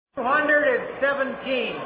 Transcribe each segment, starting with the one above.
217.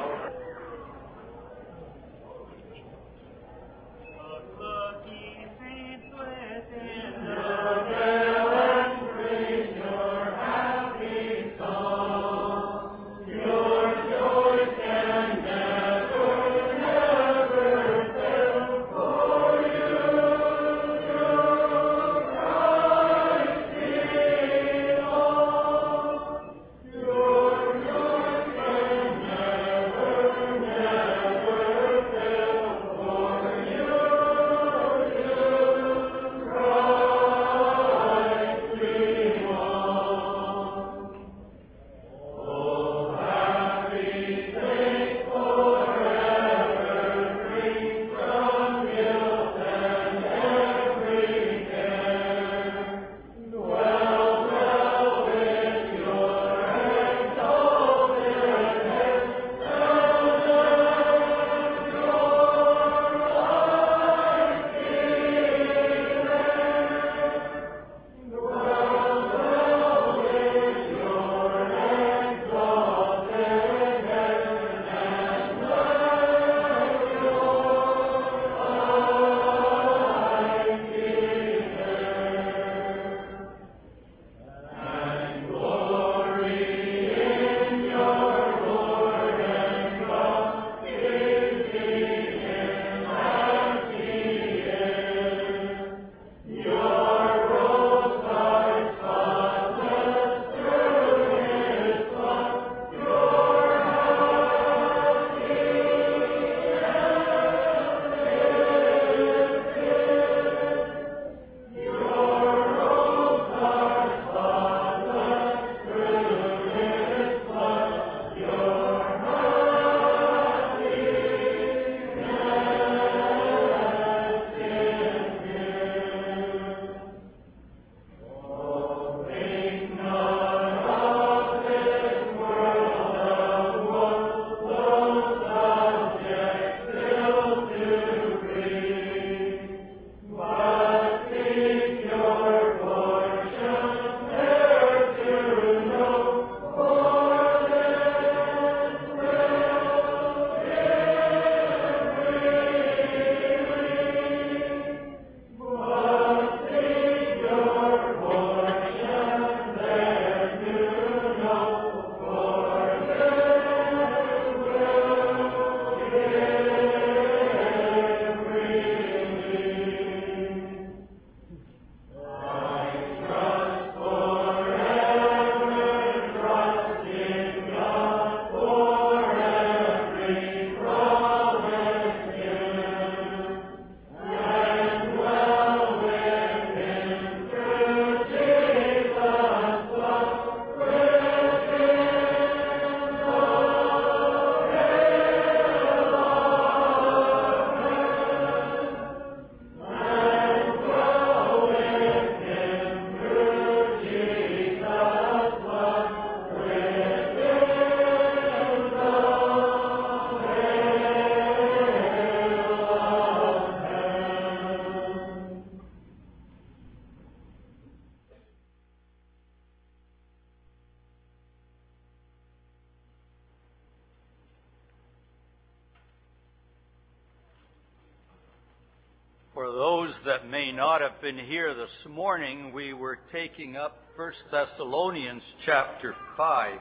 For those that may not have been here this morning, we were taking up 1 Thessalonians chapter 5.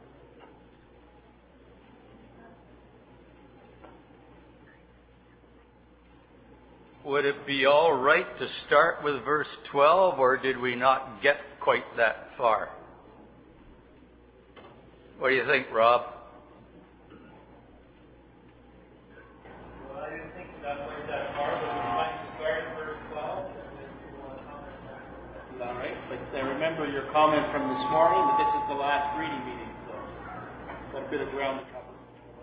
Would it be all right to start with verse 12, or did we not get quite that far? What do you think, Rob? Well, I didn't think that went that far, but would you like to start at verse 12? All right, but remember your comment from this morning that this is the last reading meeting, so got a bit of ground to cover.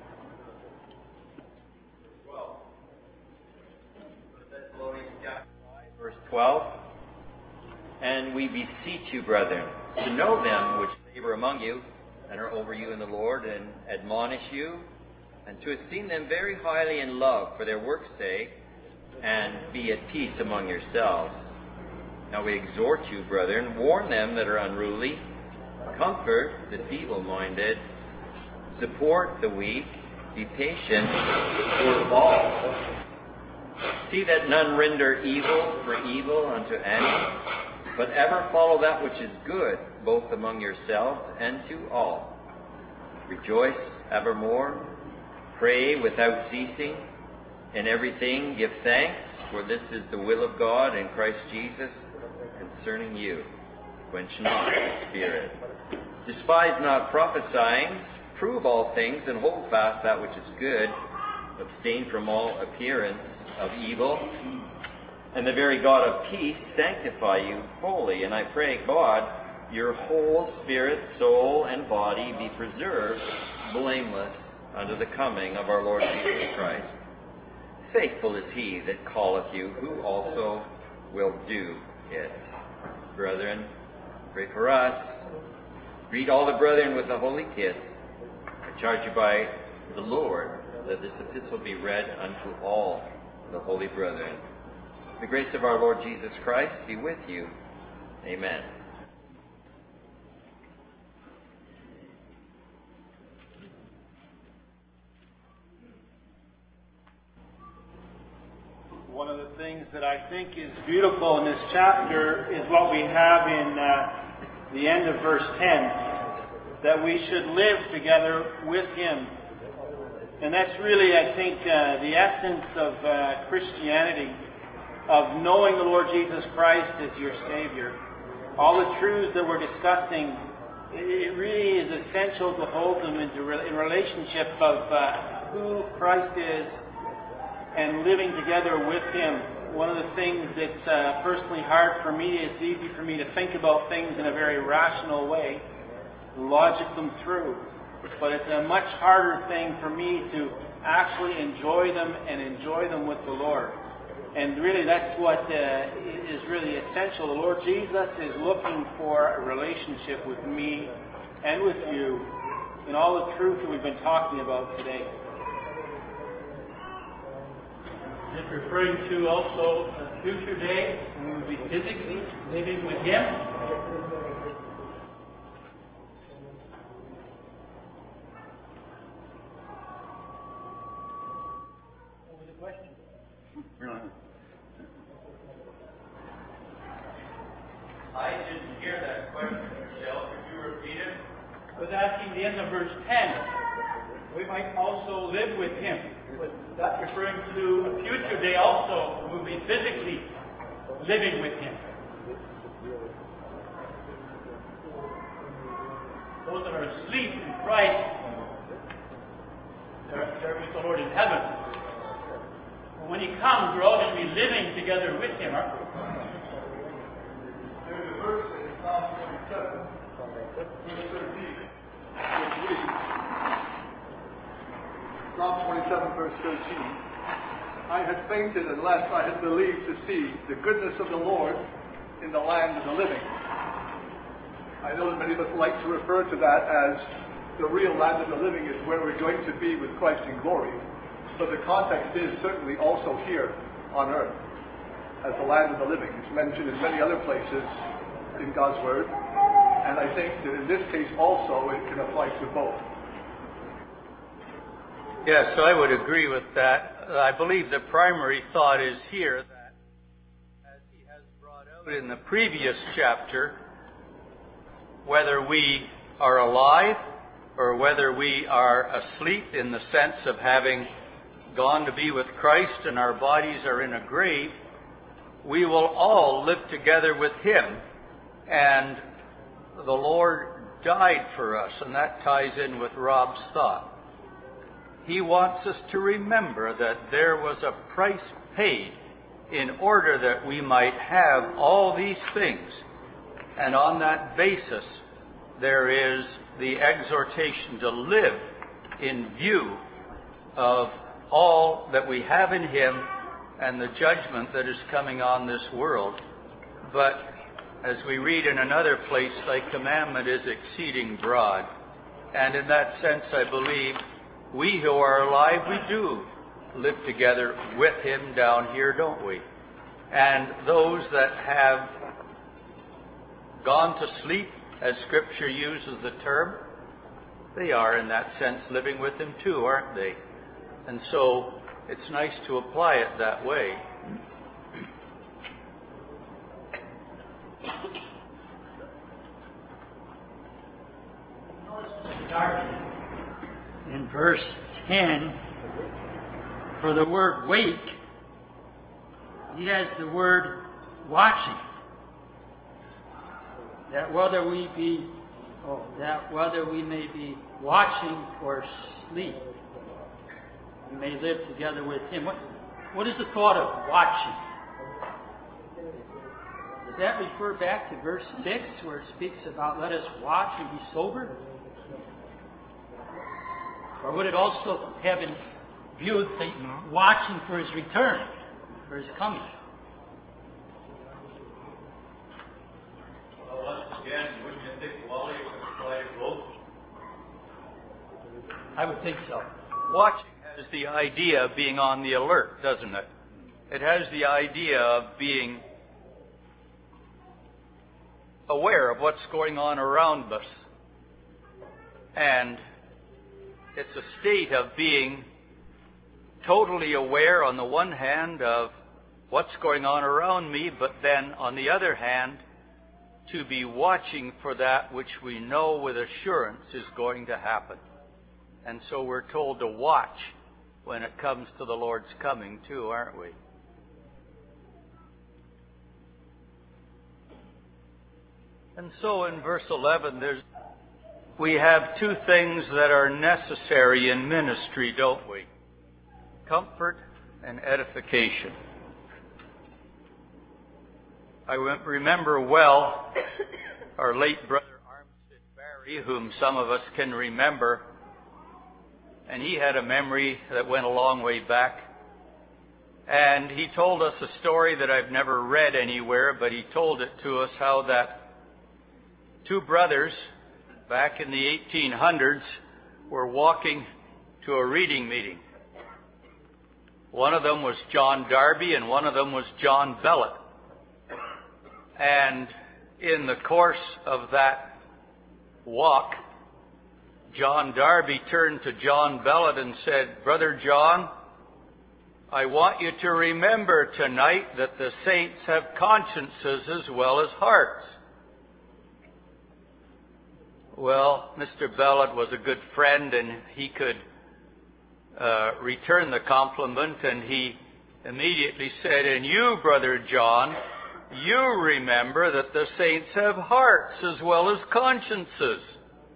12. Thessalonians chapter 5, verse 12. And we beseech you, brethren, to know them which labor among you, and are over you in the Lord, and admonish you, and to esteem them very highly in love for their work's sake, and be at peace among yourselves. Now we exhort you, brethren, warn them that are unruly, comfort the feeble-minded, support the weak, be patient toward all. See that none render evil for evil unto any, but ever follow that which is good, both among yourselves and to all. Rejoice evermore, pray without ceasing, in everything give thanks, for this is the will of God in Christ Jesus concerning you. Quench not the Spirit. Despise not prophesying, prove all things, and hold fast that which is good. Abstain from all appearance of evil. And the very God of peace sanctify you wholly. And I pray God, your whole spirit, soul, and body be preserved blameless unto the coming of our Lord Jesus Christ. Faithful is he that calleth you, who also will do it. Brethren, pray for us. Greet all the brethren with a holy kiss. I charge you by the Lord that this epistle be read unto all the holy brethren. The grace of our Lord Jesus Christ be with you. Amen. One of the things that I think is beautiful in this chapter is what we have in the end of verse 10, that we should live together with Him. And that's really, I think, the essence of Christianity, of knowing the Lord Jesus Christ as your Savior. All the truths that we're discussing, it really is essential to hold them in relationship of who Christ is and living together with Him. One of the things that's personally hard for me, it's easy for me to think about things in a very rational way, logic them through. But it's a much harder thing for me to actually enjoy them and enjoy them with the Lord. And really that's what is really essential. The Lord Jesus is looking for a relationship with me and with you in all the truth that we've been talking about today. It's referring to also a future day when we will be physically living with Him. What was the question? I didn't hear that question, Michelle. Could you repeat it? I was asking the end of verse 10. We might also live with Him. Was that referring to a future day also when we'll be physically living with Him? Those that are asleep in Christ, they're with the Lord in heaven. But when He comes, we're all going to be living together with Him, aren't we? There's a verse in Psalm 27, verse 13, which reads, Psalm 27, verse 13, I had fainted unless I had believed to see the goodness of the Lord in the land of the living. I know that many of us like to refer to that as the real land of the living is where we're going to be with Christ in glory. But the context is certainly also here on earth as the land of the living. It's mentioned in many other places in God's Word. And I think that in this case also it can apply to both. Yes, I would agree with that. I believe the primary thought is here that, as he has brought out in the previous chapter, whether we are alive or whether we are asleep in the sense of having gone to be with Christ and our bodies are in a grave, we will all live together with Him. And the Lord died for us, and that ties in with Rob's thought. He wants us to remember that there was a price paid in order that we might have all these things. And on that basis, there is the exhortation to live in view of all that we have in Him and the judgment that is coming on this world. But as we read in another place, thy commandment is exceeding broad. And in that sense, I believe, we who are alive, we do live together with Him down here, don't we? And those that have gone to sleep, as Scripture uses the term, they are, in that sense, living with him too, aren't they? And so it's nice to apply it that way. In verse 10, for the word wake, he has the word watching. That whether we may be watching or sleep, we may live together with him. What is the thought of watching? Does that refer back to verse 6 where it speaks about let us watch and be sober? Or would it also have in view the watching for his return, for his coming? Well, once again, wouldn't you think Wally would apply to both? I would think so. Watching has the idea of being on the alert, doesn't it? It has the idea of being aware of what's going on around us. And it's a state of being totally aware, on the one hand, of what's going on around me, but then, on the other hand, to be watching for that which we know with assurance is going to happen. And so we're told to watch when it comes to the Lord's coming, too, aren't we? And so in verse 11, we have two things that are necessary in ministry, don't we? Comfort and edification. I remember well our late brother Armistead Barry, whom some of us can remember, and he had a memory that went a long way back. And he told us a story that I've never read anywhere, but he told it to us how that two brothers back in the 1800s were walking to a reading meeting. One of them was John Darby and one of them was John Bellott. And in the course of that walk, John Darby turned to John Bellott and said, "Brother John, I want you to remember tonight that the saints have consciences as well as hearts." Well, Mr. Bellott was a good friend, and he could return the compliment, and he immediately said, "And you, Brother John, you remember that the saints have hearts as well as consciences."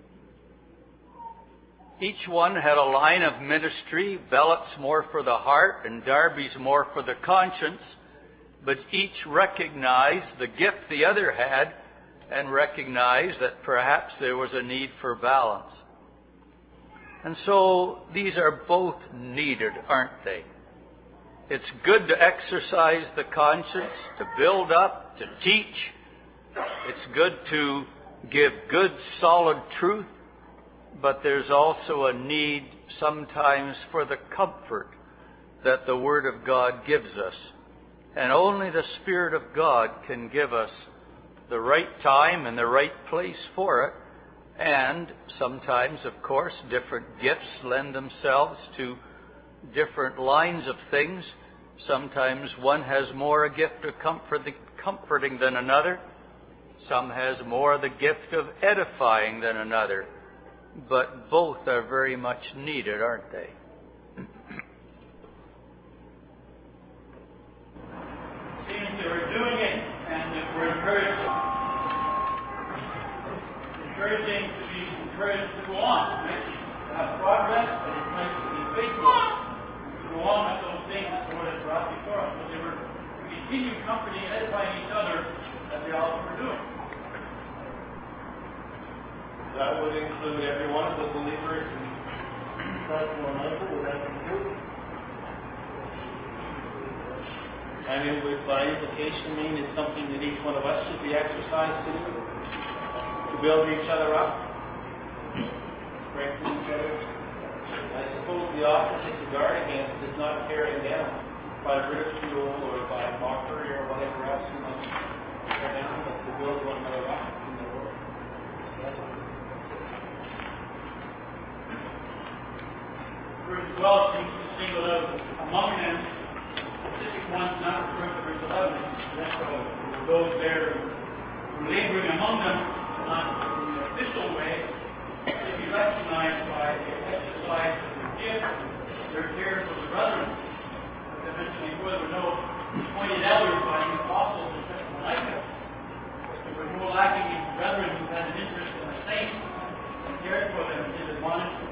Each one had a line of ministry. Bellott's more for the heart, and Darby's more for the conscience, but each recognized the gift the other had, and recognized that perhaps there was a need for balance. And so these are both needed, aren't they? It's good to exercise the conscience, to build up, to teach. It's good to give good, solid truth, but there's also a need sometimes for the comfort that the Word of God gives us. And only the Spirit of God can give us the right time and the right place for it. And sometimes, of course, different gifts lend themselves to different lines of things. Sometimes one has more a gift of comforting than another. Some has more the gift of edifying than another. But both are very much needed, aren't they? Seems that we're doing it and that we're encouraging to be encouraged to go on, right? To have progress, but it's nice to be faithful, to go on with those things that the Lord has brought before us. But they were to continue comforting and edifying each other as they also were doing. That would include every one of the believers in Thessalonica. Would that include? I mean, would by implication mean it's something that each one of us should be exercised to do? To build each other up? Strengthen each other? I suppose the opposite to guard against is not tearing down by ridicule or by mockery or whatever else you might tear down, but to build one another up in the Lord. verse 12 seems to single out among them specific ones not referred to verse 11. That's those there who are laboring among them not in the official way, to be recognized by the exercise of their gift, their care for the brethren. As I mentioned before, there were no appointed elders by the apostles in Thessalonica. There were no lacking in brethren who had an interest in the saints and cared for them and did admonish them.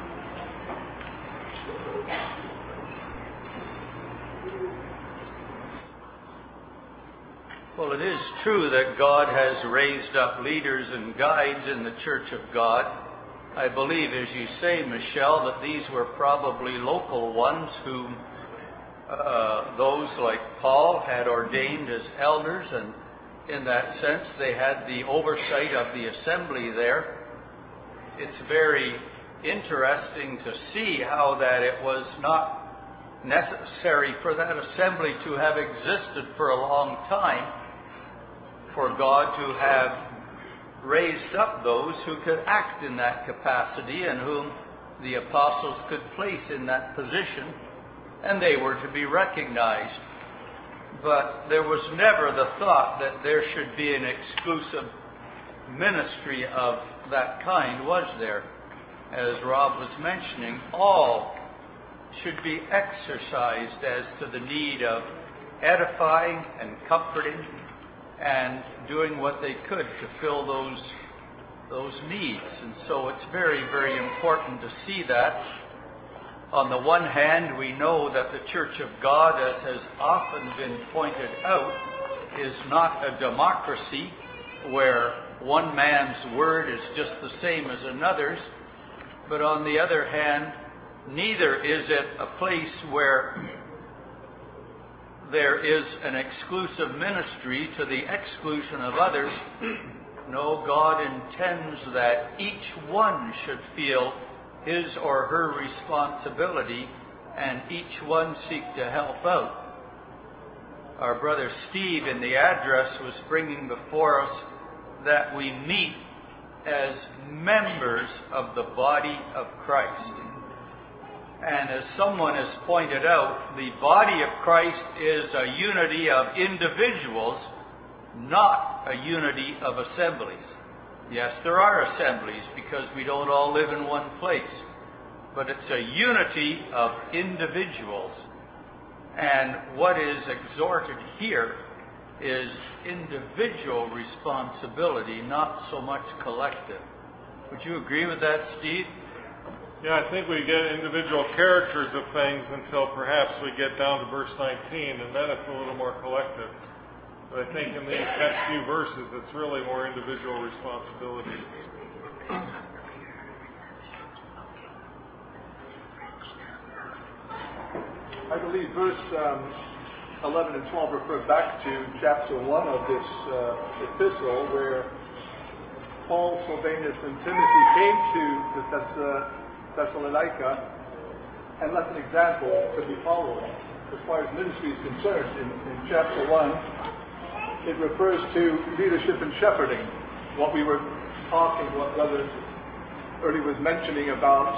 Well, it is true that God has raised up leaders and guides in the Church of God. I believe, as you say, Michelle, that these were probably local ones whom those like Paul had ordained as elders, and in that sense they had the oversight of the assembly there. It's very interesting to see how that it was not necessary for that assembly to have existed for a long time, for God to have raised up those who could act in that capacity and whom the apostles could place in that position, and they were to be recognized. But there was never the thought that there should be an exclusive ministry of that kind, was there? As Rob was mentioning, all should be exercised as to the need of edifying and comforting and doing what they could to fill those needs. And so it's very, very important to see that. On the one hand, we know that the Church of God, as has often been pointed out, is not a democracy where one man's word is just the same as another's. But on the other hand, neither is it a place where there is an exclusive ministry to the exclusion of others. No, God intends that each one should feel his or her responsibility and each one seek to help out. Our brother Steve in the address was bringing before us that we meet as members of the body of Christ. And as someone has pointed out, the body of Christ is a unity of individuals, not a unity of assemblies. Yes, there are assemblies because we don't all live in one place, but it's a unity of individuals. And what is exhorted here is individual responsibility, not so much collective. Would you agree with that, Steve? Yeah, I think we get individual characters of things until perhaps we get down to verse 19, and then it's a little more collective. But I think in these next few verses, it's really more individual responsibility. I believe verse 11 and 12 refer back to chapter 1 of this epistle, where Paul, Silvanus, and Timothy came to the Thessalonica and left an example to be followed. As far as ministry is concerned, in chapter 1, it refers to leadership and shepherding. What we were talking, what Brother Ernie was mentioning about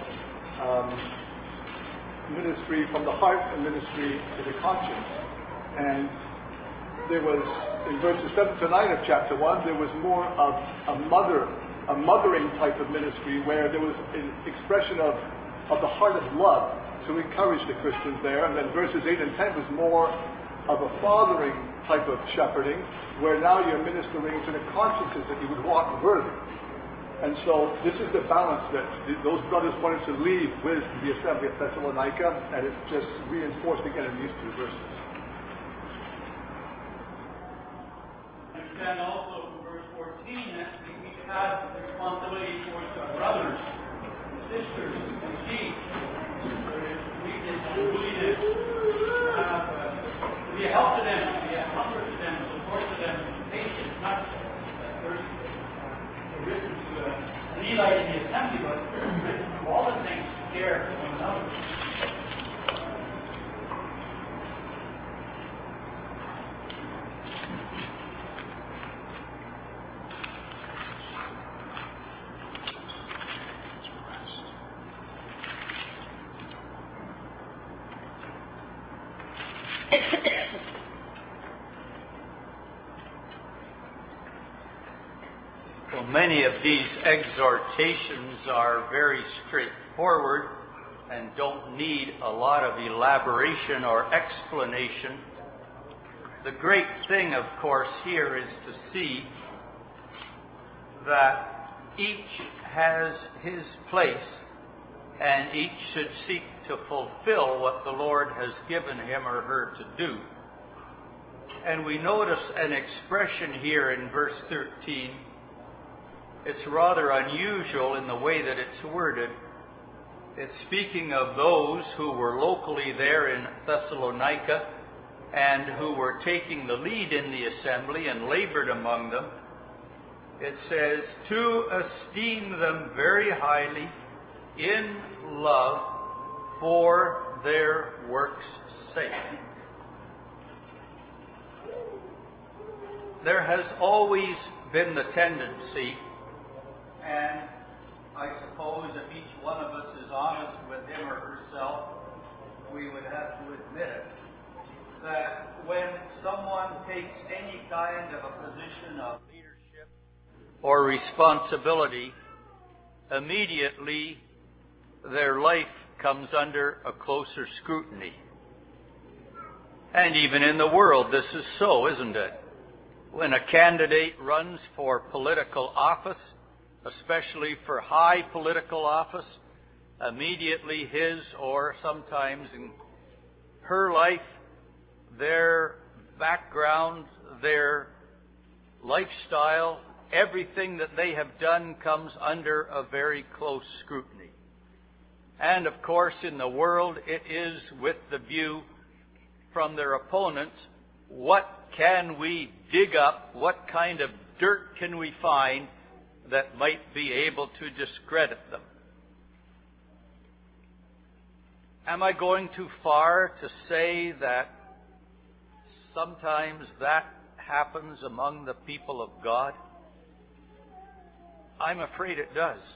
ministry from the heart and ministry to the conscience. And there was, in verses 7 to 9 of chapter 1, there was more of a mothering type of ministry, where there was an expression of the heart of love to encourage the Christians there. And then verses 8 and 10 was more of a fathering type of shepherding, where now you're ministering to the consciences that you would walk worthy. And so this is the balance that those brothers wanted to leave with the assembly at Thessalonica, and it's just reinforced again in these two verses. Understand also from verse 14 that we have the responsibility towards our brothers and sisters and sheep. There is weakness and willingness to be a help to them, to be a comfort to them, support to them, patience, not first written to an Eli in the assembly, but written to all the saints to care for one another. Well, many of these exhortations are very straightforward and don't need a lot of elaboration or explanation. The great thing, of course, here is to see that each has his place and each should seek to fulfill what the Lord has given him or her to do. And we notice an expression here in verse 13. It's rather unusual in the way that it's worded. It's speaking of those who were locally there in Thessalonica and who were taking the lead in the assembly and labored among them. It says, to esteem them very highly in love for their work's sake. There has always been the tendency, and I suppose if each one of us is honest with him or herself, we would have to admit it, that when someone takes any kind of a position of leadership or responsibility, immediately their life comes under a closer scrutiny. And even in the world, this is so, isn't it? When a candidate runs for political office, especially for high political office, immediately his, or sometimes in her life, their background, their lifestyle, everything that they have done comes under a very close scrutiny. And of course, in the world, it is with the view from their opponents, what can we dig up? What kind of dirt can we find that might be able to discredit them? Am I going too far to say that sometimes that happens among the people of God? I'm afraid it does.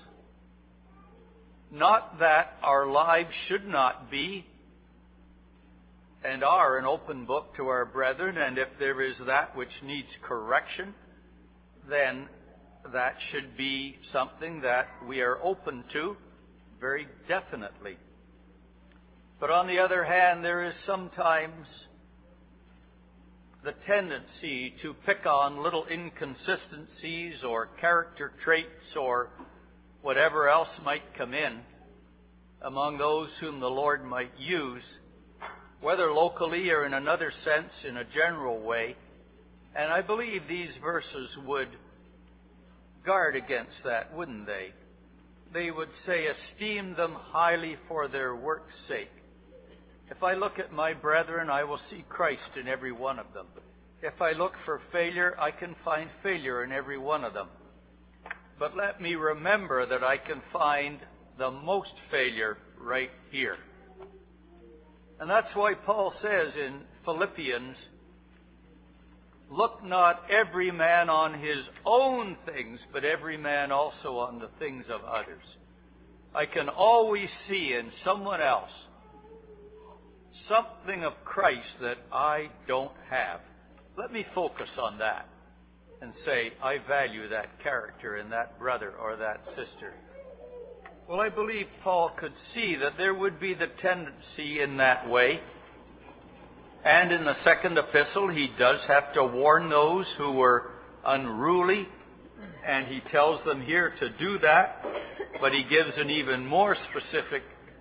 Not that our lives should not be and are an open book to our brethren, and if there is that which needs correction, then that should be something that we are open to very definitely. But on the other hand, there is sometimes the tendency to pick on little inconsistencies or character traits or whatever else might come in among those whom the Lord might use, whether locally or in another sense, in a general way. And I believe these verses would guard against that, wouldn't they? They would say, esteem them highly for their work's sake. If I look at my brethren, I will see Christ in every one of them. If I look for failure, I can find failure in every one of them. But let me remember that I can find the most failure right here. And that's why Paul says in Philippians, look not every man on his own things, but every man also on the things of others. I can always see in someone else something of Christ that I don't have. Let me focus on that and say, I value that character in that brother or that sister. Well, I believe Paul could see that there would be the tendency in that way. And in the second epistle, he does have to warn those who were unruly, and he tells them here to do that, but he gives an even more specific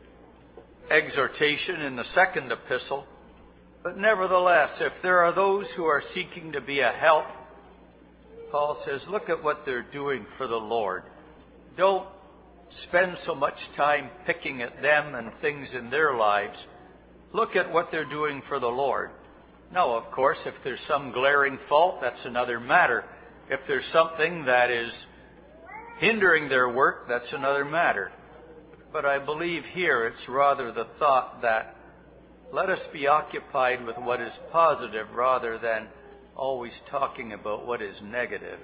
exhortation in the second epistle. But nevertheless, if there are those who are seeking to be a help, Paul says, look at what they're doing for the Lord. Don't spend so much time picking at them and things in their lives. Look at what they're doing for the Lord. Now, of course, if there's some glaring fault, that's another matter. If there's something that is hindering their work, that's another matter. But I believe here it's rather the thought that let us be occupied with what is positive rather than always talking about what is negative.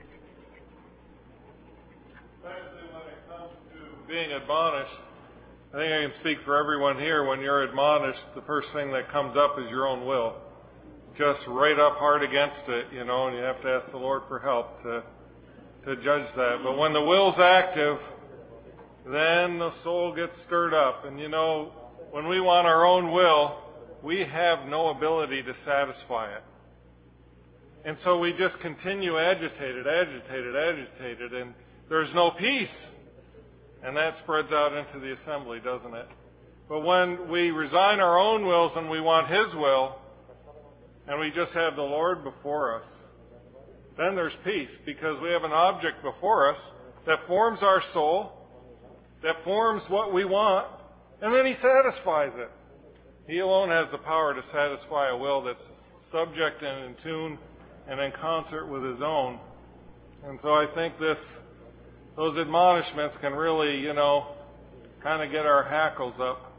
Especially when it comes to being admonished, I think I can speak for everyone here. When you're admonished, the first thing that comes up is your own will. Just right up hard against it, and you have to ask the Lord for help to judge that. But when the will's active, then the soul gets stirred up. And when we want our own will, we have no ability to satisfy it. And so we just continue agitated, and there's no peace. And that spreads out into the assembly, doesn't it? But when we resign our own wills and we want His will, and we just have the Lord before us, then there's peace, because we have an object before us that forms our soul, that forms what we want, and then He satisfies it. He alone has the power to satisfy a will that's subject and in tune and in concert with His own. And so I think those admonishments can really, kind of get our hackles up.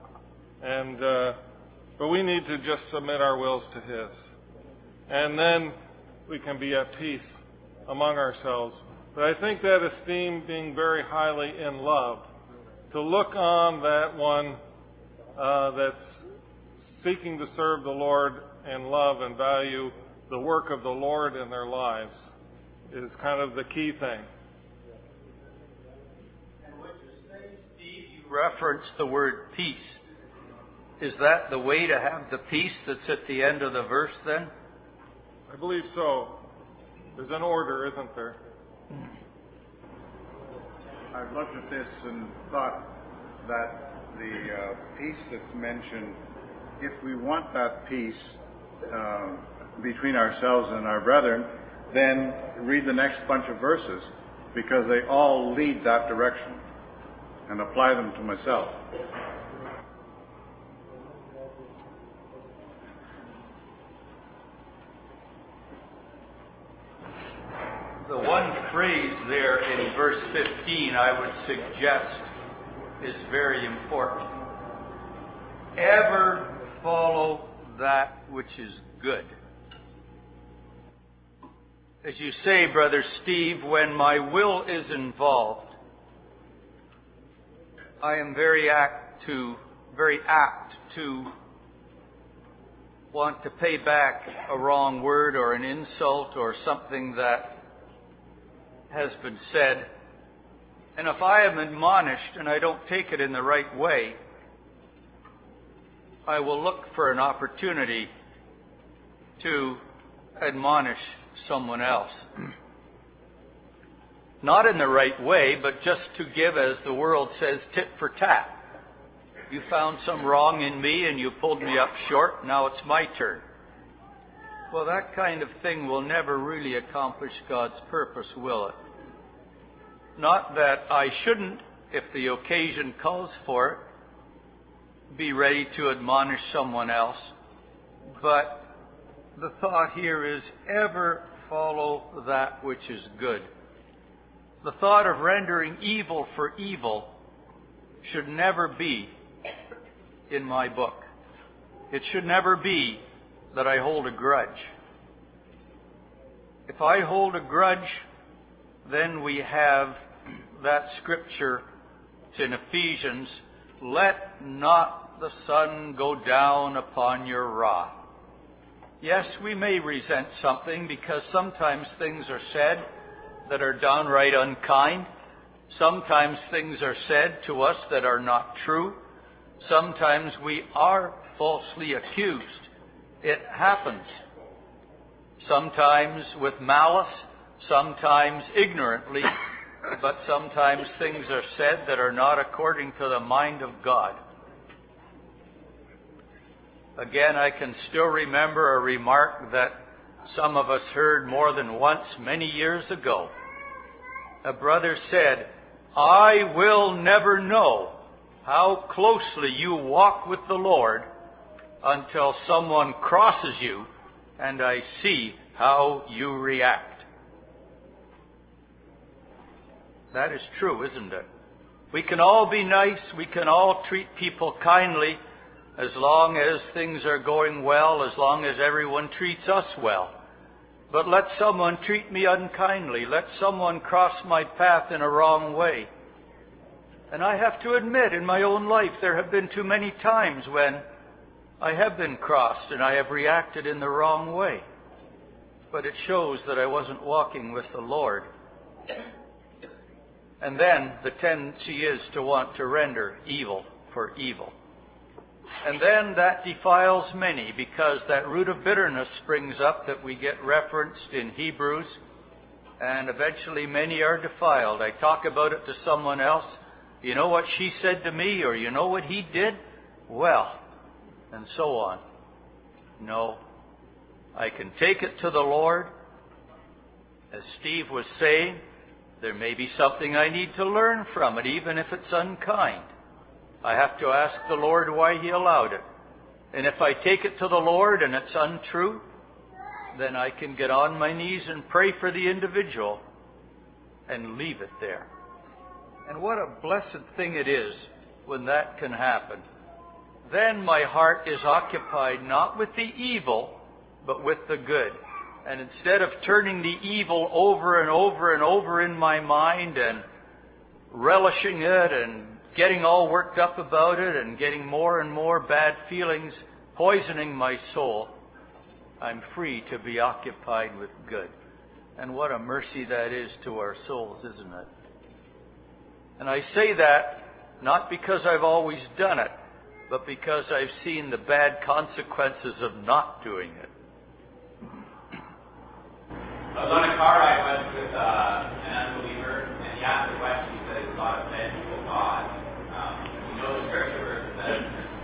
But we need to just submit our wills to His. And then we can be at peace among ourselves. But I think that esteem being very highly in love, to look on that one that's seeking to serve the Lord and love and value the work of the Lord in their lives, is kind of the key thing. And what you say, Steve, you reference the word peace. Is that the way to have the peace that's at the end of the verse then? I believe so. There's an order, isn't there? I've looked at this and thought that the peace that's mentioned, if we want that peace between ourselves and our brethren, then read the next bunch of verses, because they all lead that direction, and apply them to myself. The one phrase there in verse 15 I would suggest is very important. Ever follow that which is good. As you say, Brother Steve, when my will is involved, I am very apt to want to pay back a wrong word or an insult or something that has been said. And if I am admonished and I don't take it in the right way, I will look for an opportunity to admonish someone else. Not in the right way, but just to give, as the world says, tit for tat. You found some wrong in me and you pulled me up short, now it's my turn. Well, that kind of thing will never really accomplish God's purpose, will it? Not that I shouldn't, if the occasion calls for it, be ready to admonish someone else, but the thought here is ever follow that which is good. The thought of rendering evil for evil should never be in my book. It should never be that I hold a grudge. If I hold a grudge, then we have that scripture. It's in Ephesians, let not the sun go down upon your wrath. Yes, we may resent something because sometimes things are said that are downright unkind. Sometimes things are said to us that are not true. Sometimes we are falsely accused. It happens. Sometimes with malice, sometimes ignorantly, but sometimes things are said that are not according to the mind of God. Again, I can still remember a remark that some of us heard more than once many years ago. A brother said, I will never know how closely you walk with the Lord until someone crosses you and I see how you react. That is true, isn't it? We can all be nice, we can all treat people kindly, as long as things are going well, as long as everyone treats us well. But let someone treat me unkindly, let someone cross my path in a wrong way, And I have to admit, in my own life, there have been too many times when I have been crossed and I have reacted in the wrong way. But it shows that I wasn't walking with the Lord. And then the tendency is to want to render evil for evil. And then that defiles many, because that root of bitterness springs up that we get referenced in Hebrews, and eventually many are defiled. I talk about it to someone else. You know what she said to me, or you know what he did? Well, and so on. No, I can take it to the Lord. As Steve was saying, there may be something I need to learn from it, even if it's unkind. I have to ask the Lord why He allowed it. And if I take it to the Lord and it's untrue, then I can get on my knees and pray for the individual and leave it there. And what a blessed thing it is when that can happen. Then my heart is occupied not with the evil, but with the good. And instead of turning the evil over and over and over in my mind and relishing it and getting all worked up about it and getting more and more bad feelings poisoning my soul, I'm free to be occupied with good. And what a mercy that is to our souls, isn't it? And I say that not because I've always done it, but because I've seen the bad consequences of not doing it. I was on a car ride once with an unbeliever, and he asked the question. He said it's not a vengeful God. You know the scripture verse says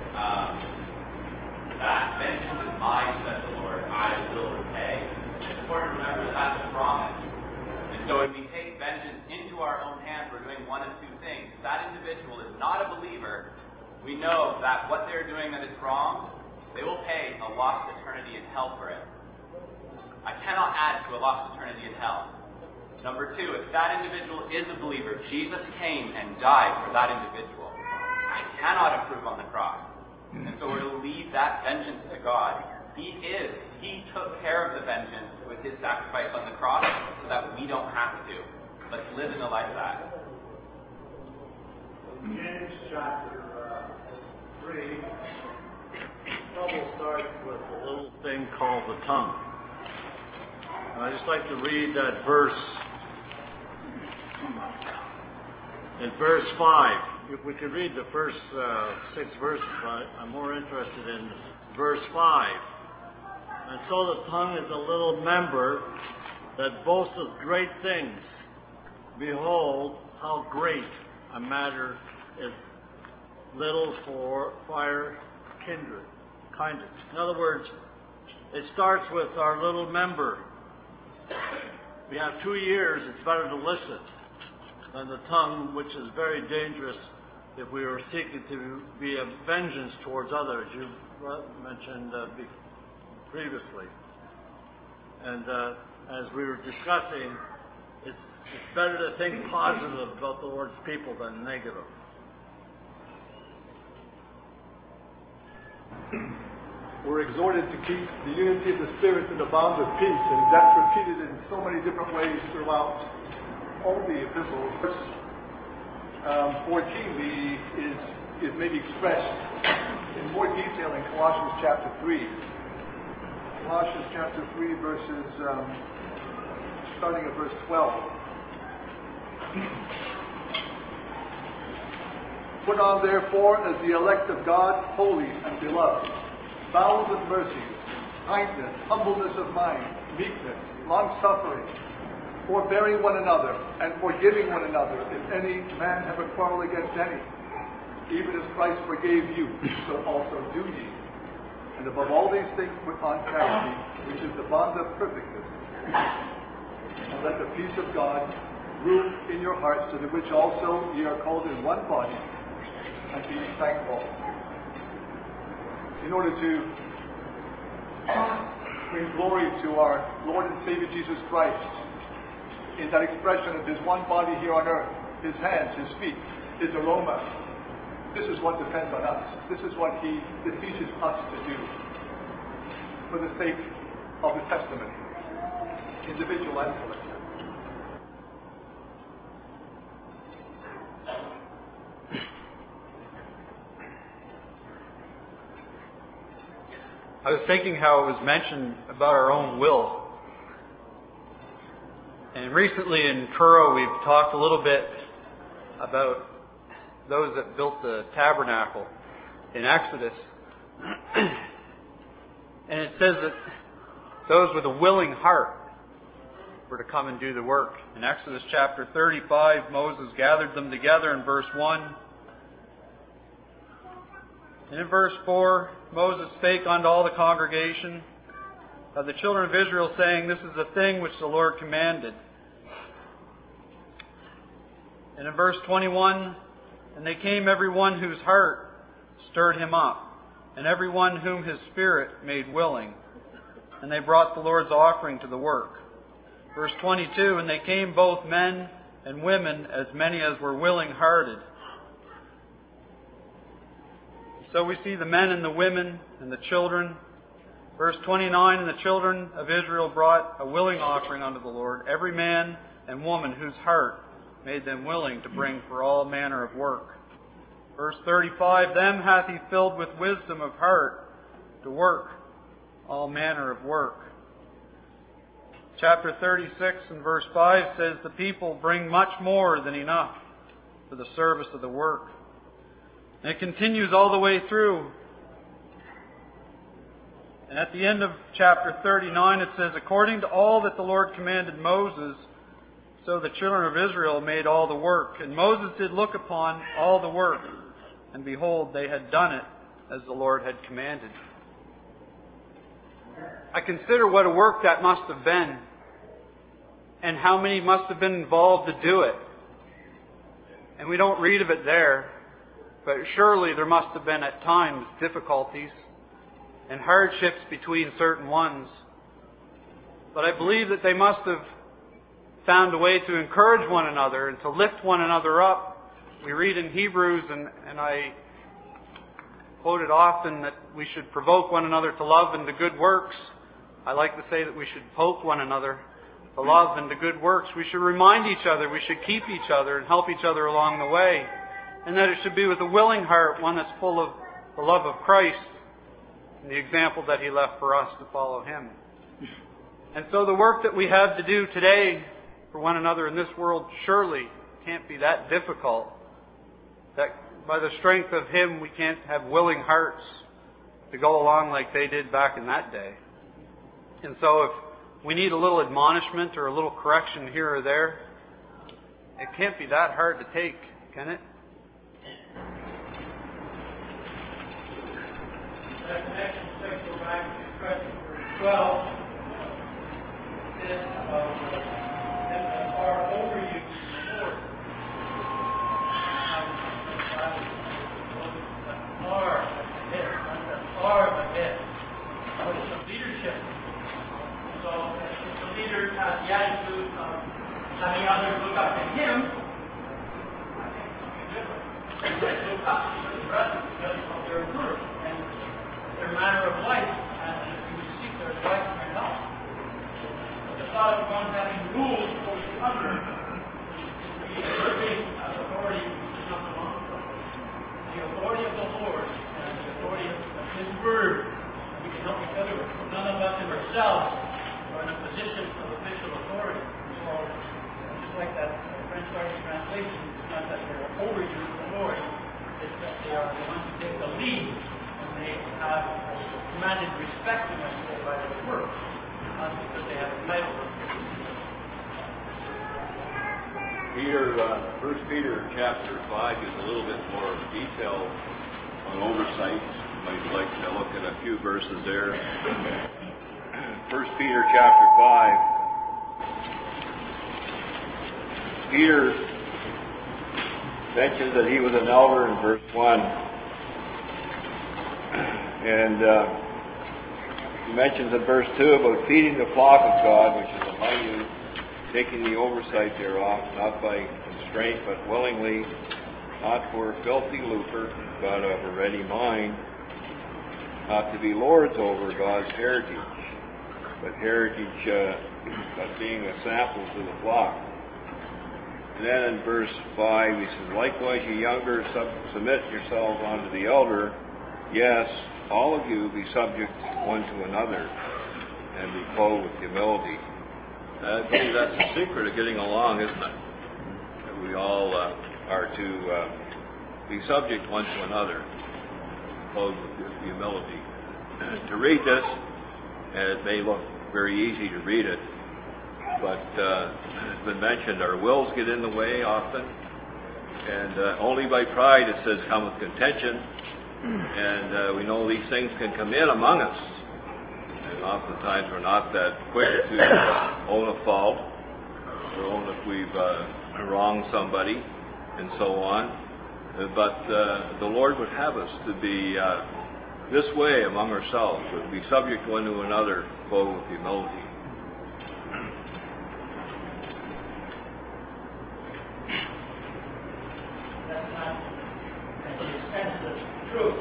that vengeance is mine, says the Lord. I will repay. It's important to remember that that's a promise. And so when we take vengeance into our own hands, we're doing one of two things. If that individual is not a believer, we know that what they're doing that is wrong, they will pay a lost eternity in hell for it. I cannot add to a lost eternity in hell. Number two, if that individual is a believer, Jesus came and died for that individual. I cannot approve on the cross. And so we're to leave that vengeance to God. He took care of the vengeance with His sacrifice on the cross so that we don't have to. Let's live in the light of that. James chapter 3, trouble starts with a little thing called the tongue. And I'd just like to read that verse. In verse 5, if we could read the first 6 verses, but I'm more interested in verse 5. And so the tongue is a little member that boasteth great things. Behold, how great a matter is little for fire kindred. In other words, it starts with our little member. We have 2 ears, it's better to listen than the tongue, which is very dangerous if we were seeking to be a vengeance towards others. You mentioned previously. And as we were discussing, it's better to think positive about the Lord's people than negative. We're exhorted to keep the unity of the Spirit and the bond of peace, and that's repeated in so many different ways throughout all the epistles. Verse 14 is maybe expressed in more detail in Colossians chapter 3. Colossians chapter 3, verses starting at verse 12. Put on therefore as the elect of God, holy and beloved, bowels of mercy, kindness, humbleness of mind, meekness, long-suffering, forbearing one another, and forgiving one another, if any man have a quarrel against any. Even as Christ forgave you, so also do ye. And above all these things put on charity, which is the bond of perfectness. And let the peace of God rule in your hearts, to the which also ye are called in one body, and be thankful. In order to bring glory to our Lord and Savior Jesus Christ, in that expression of His one body here on earth, His hands, His feet, His aroma, this is what depends on us. This is what He beseeches us to do for the sake of the testimony, individual and collective. I was thinking how it was mentioned about our own will. And recently in Truro we've talked a little bit about those that built the tabernacle in Exodus. And it says that those with a willing heart were to come and do the work. In Exodus chapter 35, Moses gathered them together in verse 1. And in verse 4, Moses spake unto all the congregation of the children of Israel, saying, This is the thing which the Lord commanded. And in verse 21, And they came every one whose heart stirred him up, and every one whom his spirit made willing. And they brought the Lord's offering to the work. Verse 22, And they came both men and women, as many as were willing-hearted. So we see the men and the women and the children. Verse 29, And the children of Israel brought a willing offering unto the Lord, every man and woman whose heart made them willing to bring for all manner of work. Verse 35, Them hath he filled with wisdom of heart to work all manner of work. Chapter 36 and verse 5 says, The people bring much more than enough for the service of the work. And it continues all the way through. And at the end of chapter 39 it says, According to all that the Lord commanded Moses, so the children of Israel made all the work. And Moses did look upon all the work, and behold, they had done it as the Lord had commanded. I consider what a work that must have been, and how many must have been involved to do it. And we don't read of it there, but surely there must have been at times difficulties and hardships between certain ones. But I believe that they must have found a way to encourage one another and to lift one another up. We read in Hebrews, and I quote it often, that we should provoke one another to love and to good works. I like to say that we should poke one another to love and to good works. We should remind each other, we should keep each other and help each other along the way. And that it should be with a willing heart, one that's full of the love of Christ and the example that He left for us to follow Him. And so the work that we have to do today for one another in this world surely can't be that difficult. That by the strength of Him we can't have willing hearts to go along like they did back in that day. And so if we need a little admonishment or a little correction here or there, it can't be that hard to take, can it? That connection, let's go back to verse 12. It says, them that are over you, the Lord. Are the head. What is the leadership? So if the leader has the attitude of having others look up to him, I think it's something different. They look up to the brethren because of their work and their manner of life, and you seek their advice and their help. But the thought of one having rules for each other, the usurping authority is not belong to us. The authority of the Lord and the authority of His Word, and we can help each other with. None of us in ourselves are in a position of official authority. So, just like that French translation, it's not that they're over you, the Lord. It's that they are the ones who take the lead, and they have commanded respect, you might say, by their work, not because they have a title. Peter, 1 Peter chapter 5 gives a little bit more detail on oversight. You might like to look at a few verses there. 1 Peter chapter 5. Peter mentions that he was an elder in verse 1. And he mentions in verse 2 about feeding the flock of God, which is among you, taking the oversight thereof, not by constraint, but willingly, not for filthy lucre, but of a ready mind, not to be lords over God's heritage, but but being a sample to the flock. And then in verse 5 he says, Likewise ye younger, submit yourselves unto the elder. Yes, all of you be subject one to another and be clothed with humility. I believe that's the secret of getting along, isn't it? That we all are to be subject one to another, clothed with humility. To read this, it may look very easy to read it, but it's been mentioned, our wills get in the way often, and only by pride, it says, cometh contention, and we know these things can come in among us, and oftentimes we're not that quick to own a fault, or own if we've wronged somebody, and so on, but the Lord would have us to be this way among ourselves, to be subject one to another, clothed with humility. That's not the expense of truth.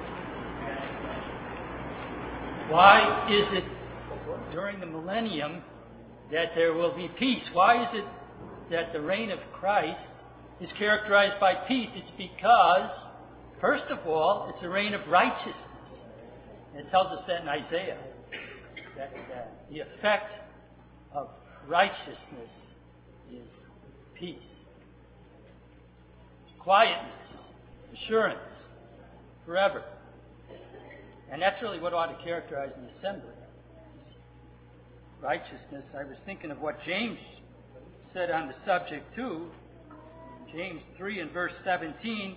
Why is it during the millennium that there will be peace? Why is it that the reign of Christ is characterized by peace? It's because, first of all, it's a reign of righteousness. It tells us that in Isaiah, that the effect of righteousness is peace, quietness, assurance, forever. And that's really what ought to characterize an assembly. Righteousness. I was thinking of what James said on the subject too. James 3 and verse 17.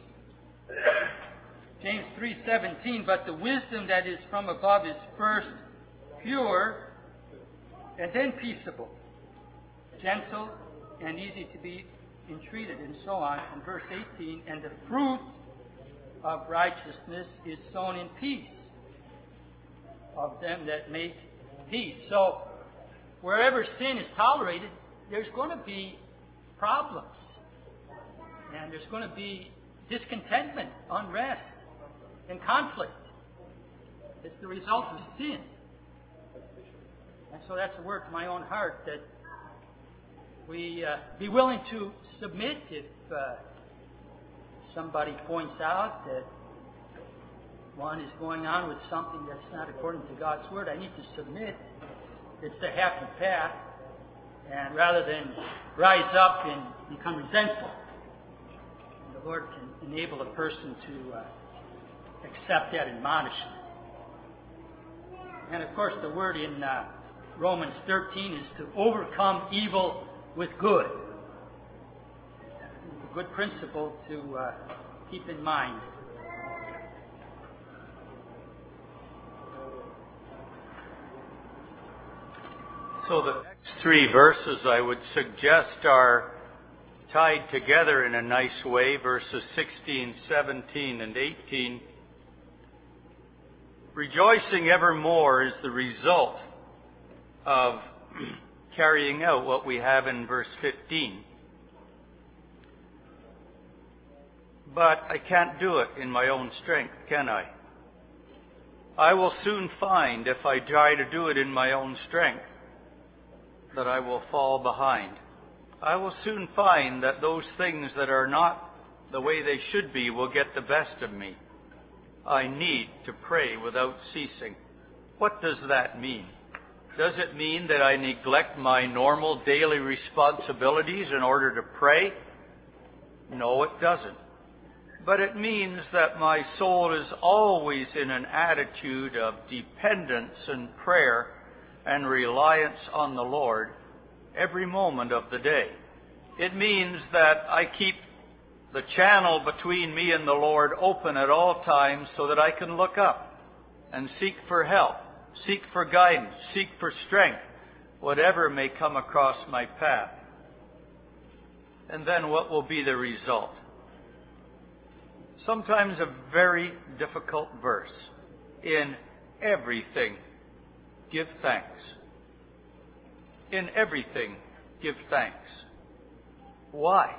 James 3:17, but the wisdom that is from above is first pure, and then peaceable, gentle, and easy to be entreated, and so on. And verse 18, and the fruit of righteousness is sown in peace of them that make peace. So, wherever sin is tolerated, there's going to be problems. And there's going to be discontentment, unrest, and conflict. It's the result of sin. And so that's a word to my own heart, that we be willing to submit if somebody points out that one is going on with something that's not according to God's Word. I need to submit. It's the happy path. And rather than rise up and become resentful, the Lord can enable a person to accept that admonishment. And of course, the word in Romans 13 is to overcome evil with good. It's a good principle to keep in mind. So the next three verses I would suggest are tied together in a nice way, verses 16, 17, and 18. Rejoicing evermore is the result of carrying out what we have in verse 15. But I can't do it in my own strength, can I? I will soon find, if I try to do it in my own strength, that I will fall behind. I will soon find that those things that are not the way they should be will get the best of me. I need to pray without ceasing. What does that mean? Does it mean that I neglect my normal daily responsibilities in order to pray? No, it doesn't. But it means that my soul is always in an attitude of dependence and prayer and reliance on the Lord every moment of the day. It means that I keep the channel between me and the Lord open at all times so that I can look up and seek for help, seek for guidance, seek for strength, whatever may come across my path. And then what will be the result? Sometimes a very difficult verse. In everything, give thanks. In everything, give thanks. Why?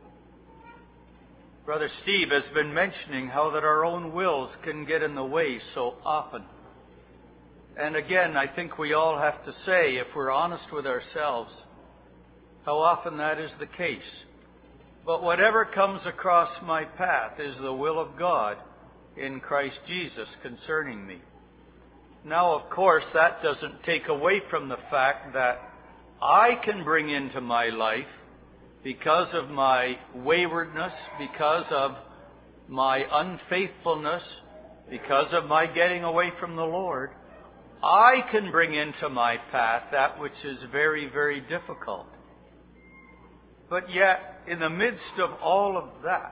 Brother Steve has been mentioning how that our own wills can get in the way so often. And again, I think we all have to say, if we're honest with ourselves, how often that is the case. But whatever comes across my path is the will of God. in Christ Jesus concerning me. Now, of course, that doesn't take away from the fact that I can bring into my life, because of my waywardness, because of my unfaithfulness, because of my getting away from the Lord, I can bring into my path that which is very, very difficult. But yet, in the midst of all of that,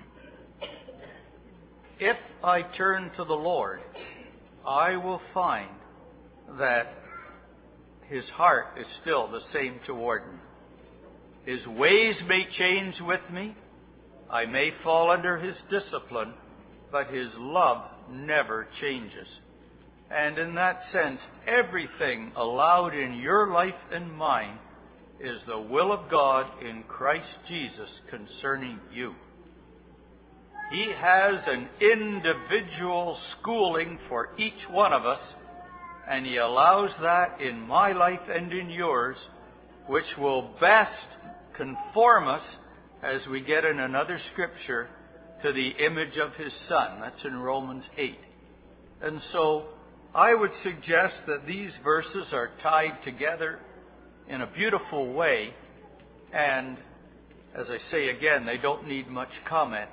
if I turn to the Lord, I will find that His heart is still the same toward me. His ways may change with me. I may fall under His discipline, but His love never changes. And in that sense, everything allowed in your life and mine is the will of God in Christ Jesus concerning you. He has an individual schooling for each one of us, and He allows that in my life and in yours, which will best conform us, as we get in another scripture, to the image of His Son. That's in Romans 8. And so, I would suggest that these verses are tied together in a beautiful way, and, as I say again, they don't need much comment,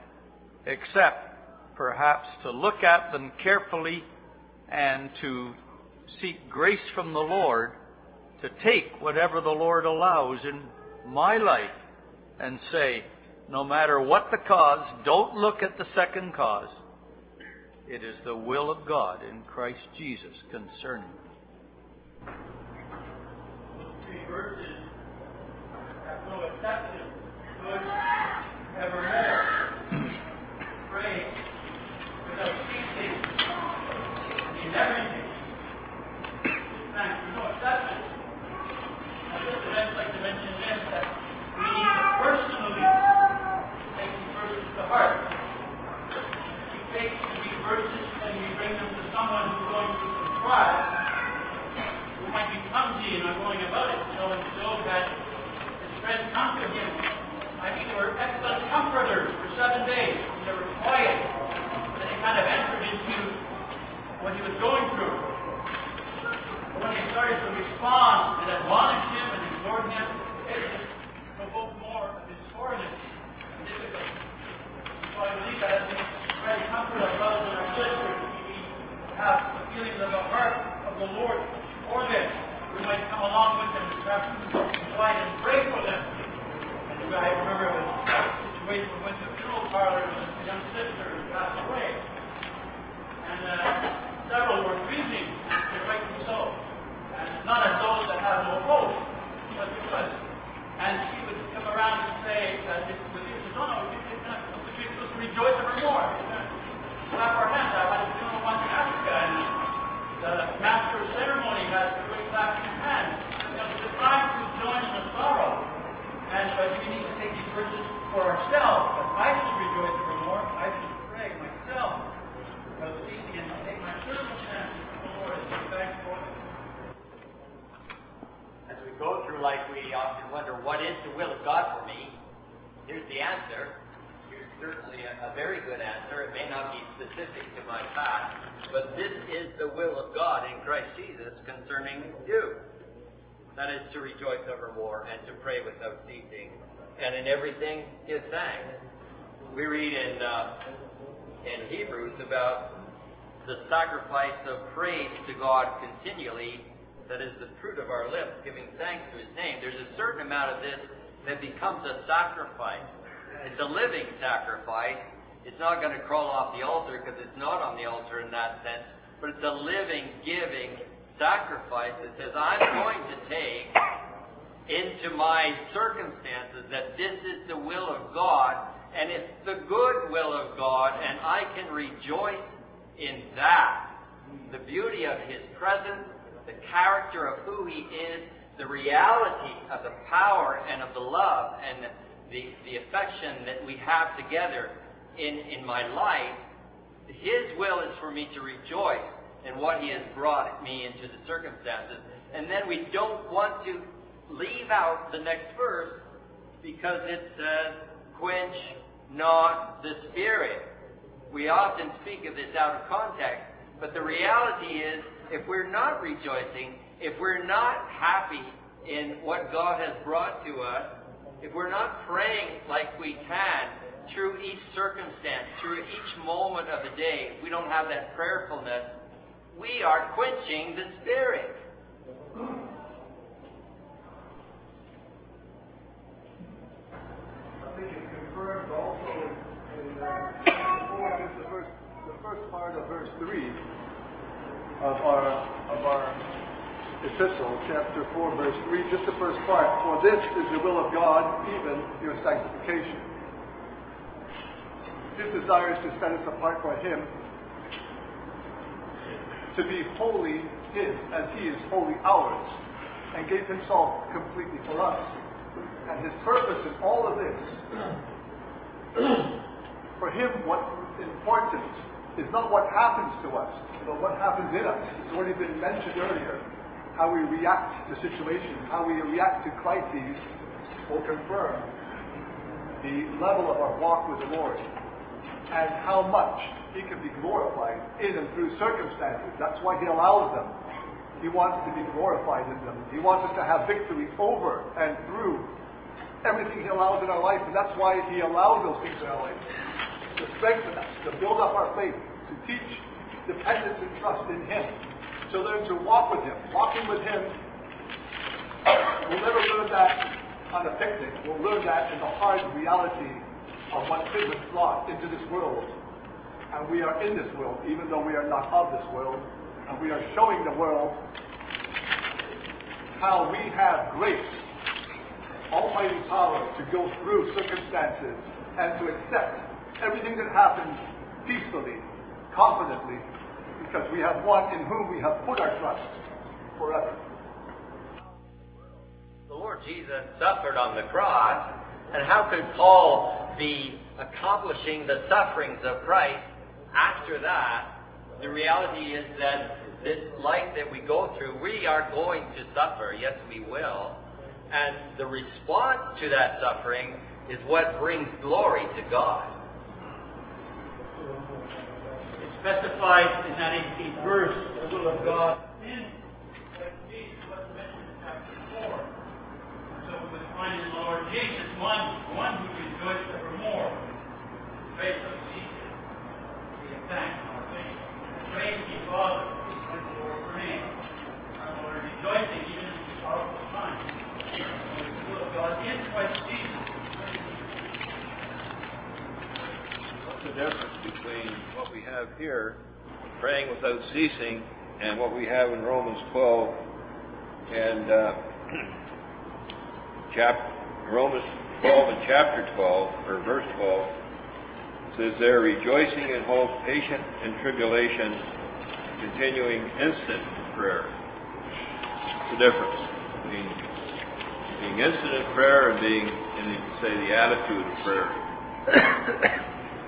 except perhaps to look at them carefully and to seek grace from the Lord to take whatever the Lord allows in my life and say, no matter what the cause, don't look at the second cause. It is the will of God in Christ Jesus concerning me. Three verses have no exception. Good evermore. Pray without ceasing. In everything. Thanks for no exception. Now, just I'd like to mention this, that we need to personally take these verses to heart. We take these verses and we bring them to someone who's going through some trials, who might be clumsy and not going about it. So and Job had his friends come to him. I think they were excellent comforters for 7 days. They were quiet. And they kind of entered into what he was going through. But when they started to respond and admonish him and exhort him, it just provoked more of his soreness and difficulty. So I believe that as we try to comfort our brothers and our sisters, we have the feelings of the heart of the Lord for them. We might come along with them and perhaps invite and pray for them. And I remember a situation we went to a funeral parlor with a young sister who passed away. And several were grieving, and rightly so. And not as those that have no hope, but because. And she would come around and say, no, we should rejoice evermore. Clap our hands. I had a funeral once in Africa, and the master of ceremony has the great clapping of hands. It's a time to join in the sorrow. But we need to take these verses for ourselves. But I should rejoice evermore. I should pray myself without ceasing and take my circumstances to the Lord and give thanks for them. As we go through life, we often wonder, what is the will of God for me? Here's the answer. Here's certainly a very good answer. It may not be specific to my past, but this is the will of God in Christ Jesus concerning you. That is to rejoice evermore and to pray without ceasing, and in everything give thanks. We read in Hebrews about the sacrifice of praise to God continually, that is the fruit of our lips, giving thanks to His name. There's a certain amount of this that becomes a sacrifice. It's a living sacrifice. It's not going to crawl off the altar because it's not on the altar in that sense, but it's a living, giving sacrifice that says, I'm going to take into my circumstances that this is the will of God, and it's the good will of God, and I can rejoice in that. The beauty of His presence, the character of who He is, the reality of the power and of the love and the affection that we have together in my life. His will is for me to rejoice in what He has brought me into the circumstances. And then we don't want to leave out the next verse because it says, quench not the Spirit. We often speak of this out of context, but the reality is, if we're not rejoicing, if we're not happy in what God has brought to us, if we're not praying like we can through each circumstance, through each moment of the day, if we don't have that prayerfulness, we are quenching the Spirit. I think it's confirmed also in the first part of verse 3 of our epistle, chapter 4, verse 3, just the first part. For this is the will of God, even your sanctification. His desire is to set us apart for Him, to be wholly His as He is wholly ours, and gave Himself completely for us. And His purpose in all of this, for Him, what's important is not what happens to us, but what happens in us. It's already been mentioned earlier. How we react to situations, how we react to crises will confirm the level of our walk with the Lord and how much He can be glorified in and through circumstances. That's why He allows them. He wants to be glorified in them. He wants us to have victory over and through everything He allows in our life, and that's why He allows those things in our life. To strengthen us, to build up our faith, to teach dependence and trust in Him. To learn to walk with Him. Walking with Him, we'll never learn that on a picnic. We'll learn that in the hard reality of what sin has brought into this world. And we are in this world, even though we are not of this world. And we are showing the world how we have grace, almighty power to go through circumstances and to accept everything that happens peacefully, confidently, because we have one in whom we have put our trust forever. The Lord Jesus suffered on the cross, and how could Paul be accomplishing the sufferings of Christ after that? The reality is that this life that we go through, we are going to suffer. Yes, we will. And the response to that suffering is what brings glory to God. It's specified in that 18th verse, the will of God in Christ Jesus, what's mentioned in chapter 4. So we would find in the Lord Jesus one who rejoiced evermore. Faith of Jesus. We give thanks in our faith. Praise ye Father, and the Lord for name. Our Lord rejoicing even in these powerful times. The will of God in Christ Jesus. What's the difference between what we have here, praying without ceasing, and what we have in Romans 12 and Romans 12 and chapter 12, or verse 12, says there, rejoicing in hope, patient in tribulation, continuing instant in prayer. What's the difference between being instant in prayer and being, and you can say, the attitude of prayer?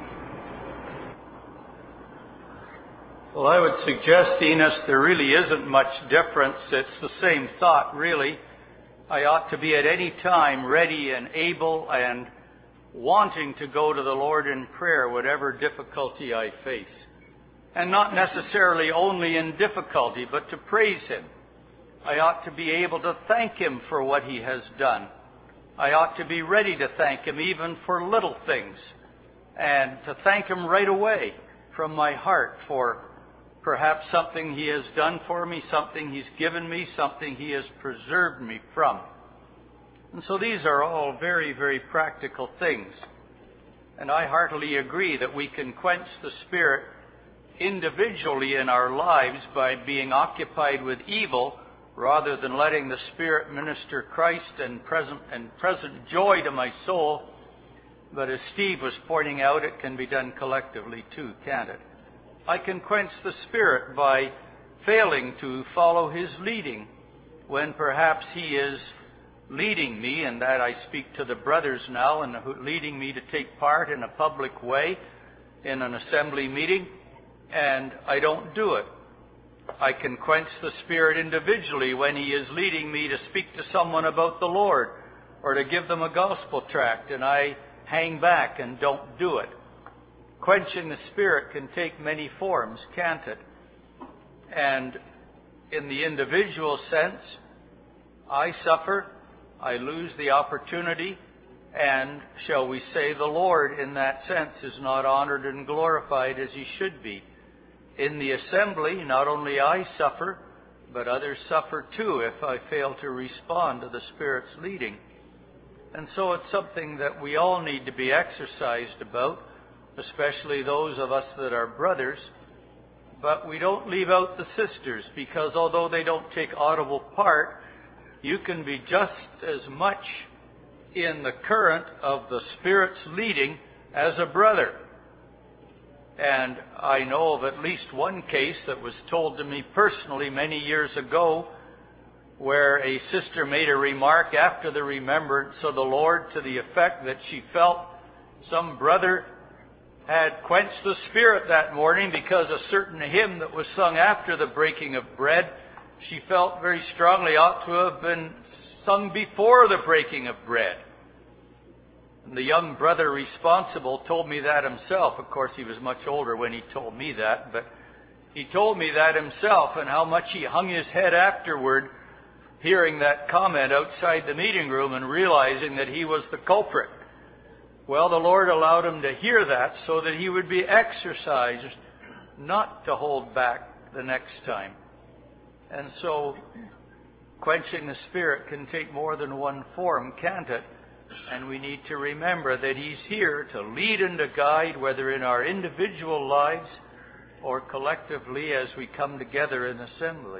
Well, I would suggest, Enos, there really isn't much difference. It's the same thought, really. I ought to be at any time ready and able and wanting to go to the Lord in prayer, whatever difficulty I face. And not necessarily only in difficulty, but to praise Him. I ought to be able to thank Him for what He has done. I ought to be ready to thank Him even for little things, and to thank Him right away from my heart for perhaps something He has done for me, something He's given me, something He has preserved me from. And so these are all very, very practical things. And I heartily agree that we can quench the Spirit individually in our lives by being occupied with evil rather than letting the Spirit minister Christ and present joy to my soul. But as Steve was pointing out, it can be done collectively too, can't it? I can quench the Spirit by failing to follow His leading when perhaps He is leading me, and that I speak to the brothers now, and leading me to take part in a public way in an assembly meeting, and I don't do it. I can quench the Spirit individually when He is leading me to speak to someone about the Lord or to give them a gospel tract, and I hang back and don't do it. quenching the Spirit can take many forms, can't it? And in the individual sense, I suffer, I lose the opportunity, and, shall we say, the Lord in that sense is not honored and glorified as he should be. In the assembly, not only I suffer, but others suffer too if I fail to respond to the Spirit's leading. And so it's something that we all need to be exercised about, especially those of us that are brothers. But we don't leave out the sisters, because although they don't take audible part, you can be just as much in the current of the Spirit's leading as a brother. And I know of at least one case that was told to me personally many years ago, where a sister made a remark after the remembrance of the Lord to the effect that she felt some brother had quenched the Spirit that morning because a certain hymn that was sung after the breaking of bread, she felt very strongly ought to have been sung before the breaking of bread. And the young brother responsible told me that himself. Of course, he was much older when he told me that, but he told me that himself, and how much he hung his head afterward, hearing that comment outside the meeting room and realizing that he was the culprit. Well, the Lord allowed him to hear that so that he would be exercised not to hold back the next time. And so, quenching the Spirit can take more than one form, can't it? And we need to remember that he's here to lead and to guide, whether in our individual lives or collectively as we come together in assembly.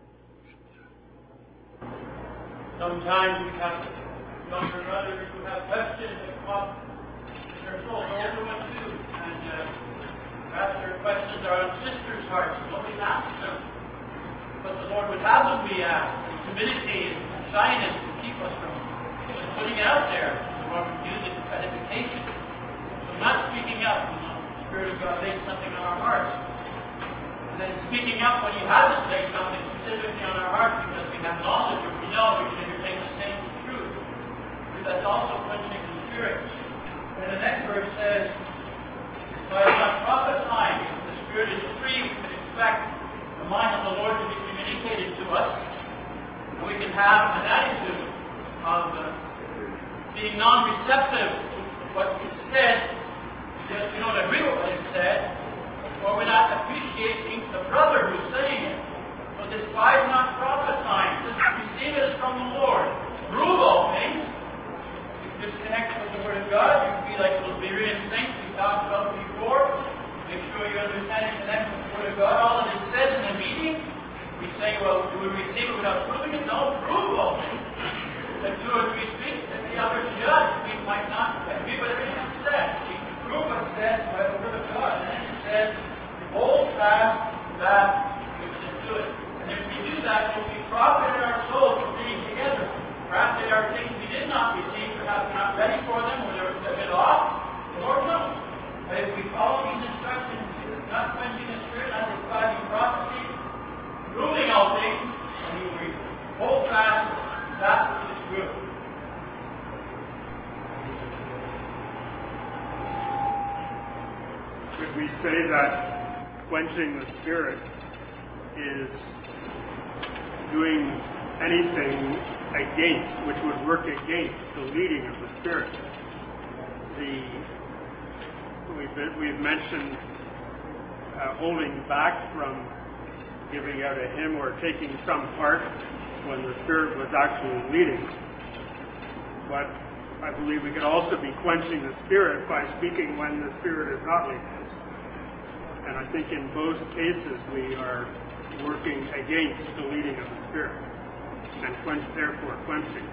Sometimes we have younger brothers who have questions that come up in their soul. Older ones too. And perhaps their questions are on sisters' hearts. Nobody's asked them. But the Lord would have them be asked. And timidity and shyness will keep us from putting it out there. The Lord would use it for edification. So not speaking up when the Spirit of God lays something on our hearts. And then speaking up when He hasn't laid something specifically on our hearts because we have knowledge or we know we can entertain the same truth. But that's also quenching the Spirit. And the next verse says, "So I am not prophesying. If the Spirit is free, we can expect the mind of the Lord to be communicated to us. And we can have an attitude of being non-receptive to what is said because we don't agree with what is said, or we're not appreciating the brother who's saying it. So despise not prophesying. Just receive it as from the Lord. Prove all things. If you disconnect with the Word of God, you can be like those Berean saints we talked about before. Make sure you understand and connect with the Word of God. All that is said in the meeting, we say, well, do we receive it without proving it? No, prove all things. If two or three speak, then the other judge. We might not agree with everything that's said. We can prove what's said by the Word of God. And then it says, hold fast that which is good. And if we do that, it will be profit in our souls for being together. Perhaps there are things we did not receive, perhaps we're not ready for them, or they're a bit off. The Lord knows. But if we follow these instructions, not quenching the Spirit, not despising prophecy, ruling all things, and we will hold fast that which is good. Could we say that quenching the Spirit is doing anything against, which would work against the leading of the Spirit? We've mentioned holding back from giving out a hymn or taking some part when the Spirit was actually leading. But I believe we could also be quenching the Spirit by speaking when the Spirit is not leading us. And I think in both cases we are working against the leading of the Spirit and therefore quenching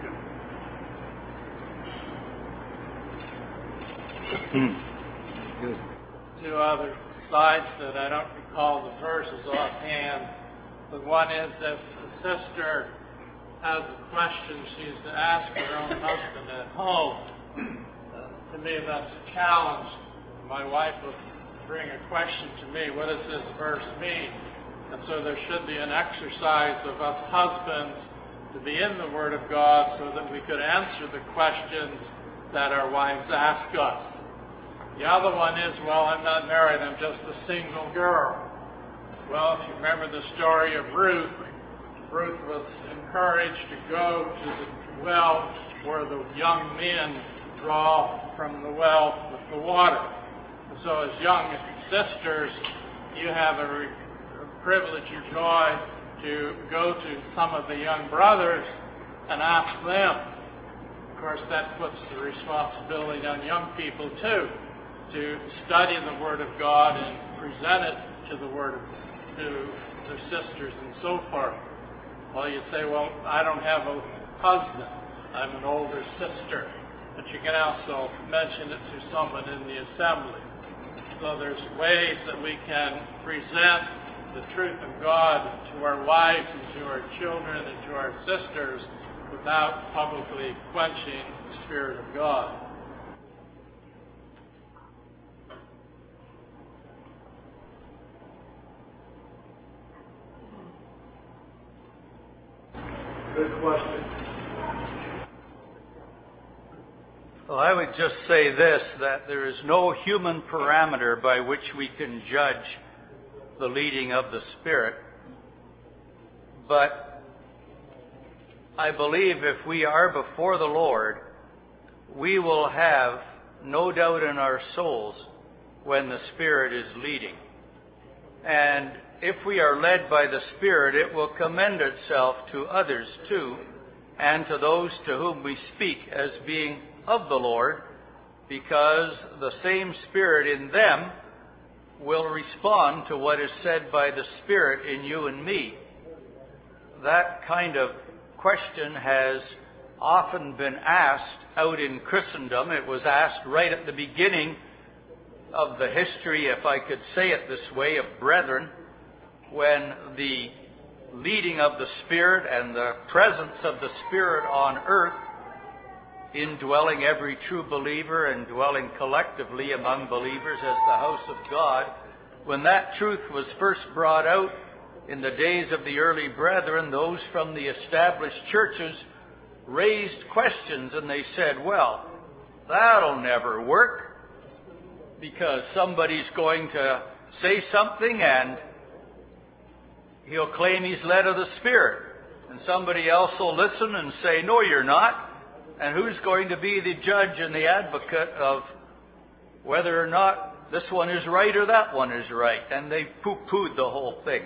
Him. Good. Two other sides that I don't recall the verses offhand, but one is if a sister has a question she's to ask her own husband at home. To me, that's a challenge. My wife will bring a question to me, what does this verse mean? And so there should be an exercise of us husbands to be in the Word of God so that we could answer the questions that our wives ask us. The other one is, well, I'm not married, I'm just a single girl. Well, if you remember the story of Ruth, Ruth was encouraged to go to the well where the young men draw from the well with the water. So as young sisters, you have a privilege or joy to go to some of the young brothers and ask them. Of course, that puts the responsibility on young people too, to study the Word of God and present it to to their sisters and so forth. Well, you say, well, I don't have a husband. I'm an older sister. But you can also mention it to someone in the assembly. So there's ways that we can present the truth of God to our wives and to our children and to our sisters without publicly quenching the Spirit of God. Good question. Well, I would just say this, that there is no human parameter by which we can judge the leading of the Spirit. But I believe if we are before the Lord, we will have no doubt in our souls when the Spirit is leading. And if we are led by the Spirit, it will commend itself to others too, and to those to whom we speak as being of the Lord, because the same Spirit in them will respond to what is said by the Spirit in you and me. That kind of question has often been asked out in Christendom. It was asked right at the beginning of the history, if I could say it this way, of brethren, when the leading of the Spirit and the presence of the Spirit on earth, indwelling every true believer and dwelling collectively among believers as the house of God, when that truth was first brought out in the days of the early brethren, those from the established churches raised questions, and they said, well, that'll never work, because somebody's going to say something and he'll claim he's led of the Spirit, and somebody else will listen and say, no, you're not. And who's going to be the judge and the advocate of whether or not this one is right or that one is right? And they poo-pooed the whole thing.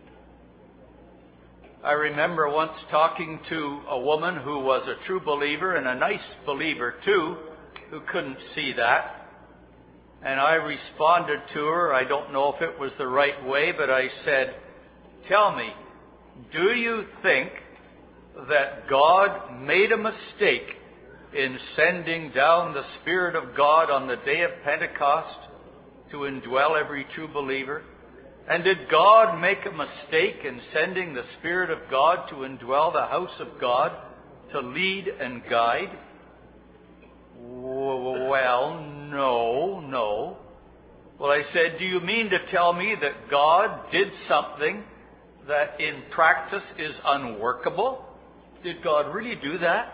I remember once talking to a woman who was a true believer and a nice believer too, who couldn't see that. And I responded to her, I don't know if it was the right way, but I said, tell me, do you think that God made a mistake in sending down the Spirit of God on the day of Pentecost to indwell every true believer? And did God make a mistake in sending the Spirit of God to indwell the house of God to lead and guide? Well, no. Well, I said, do you mean to tell me that God did something that in practice is unworkable? Did God really do that?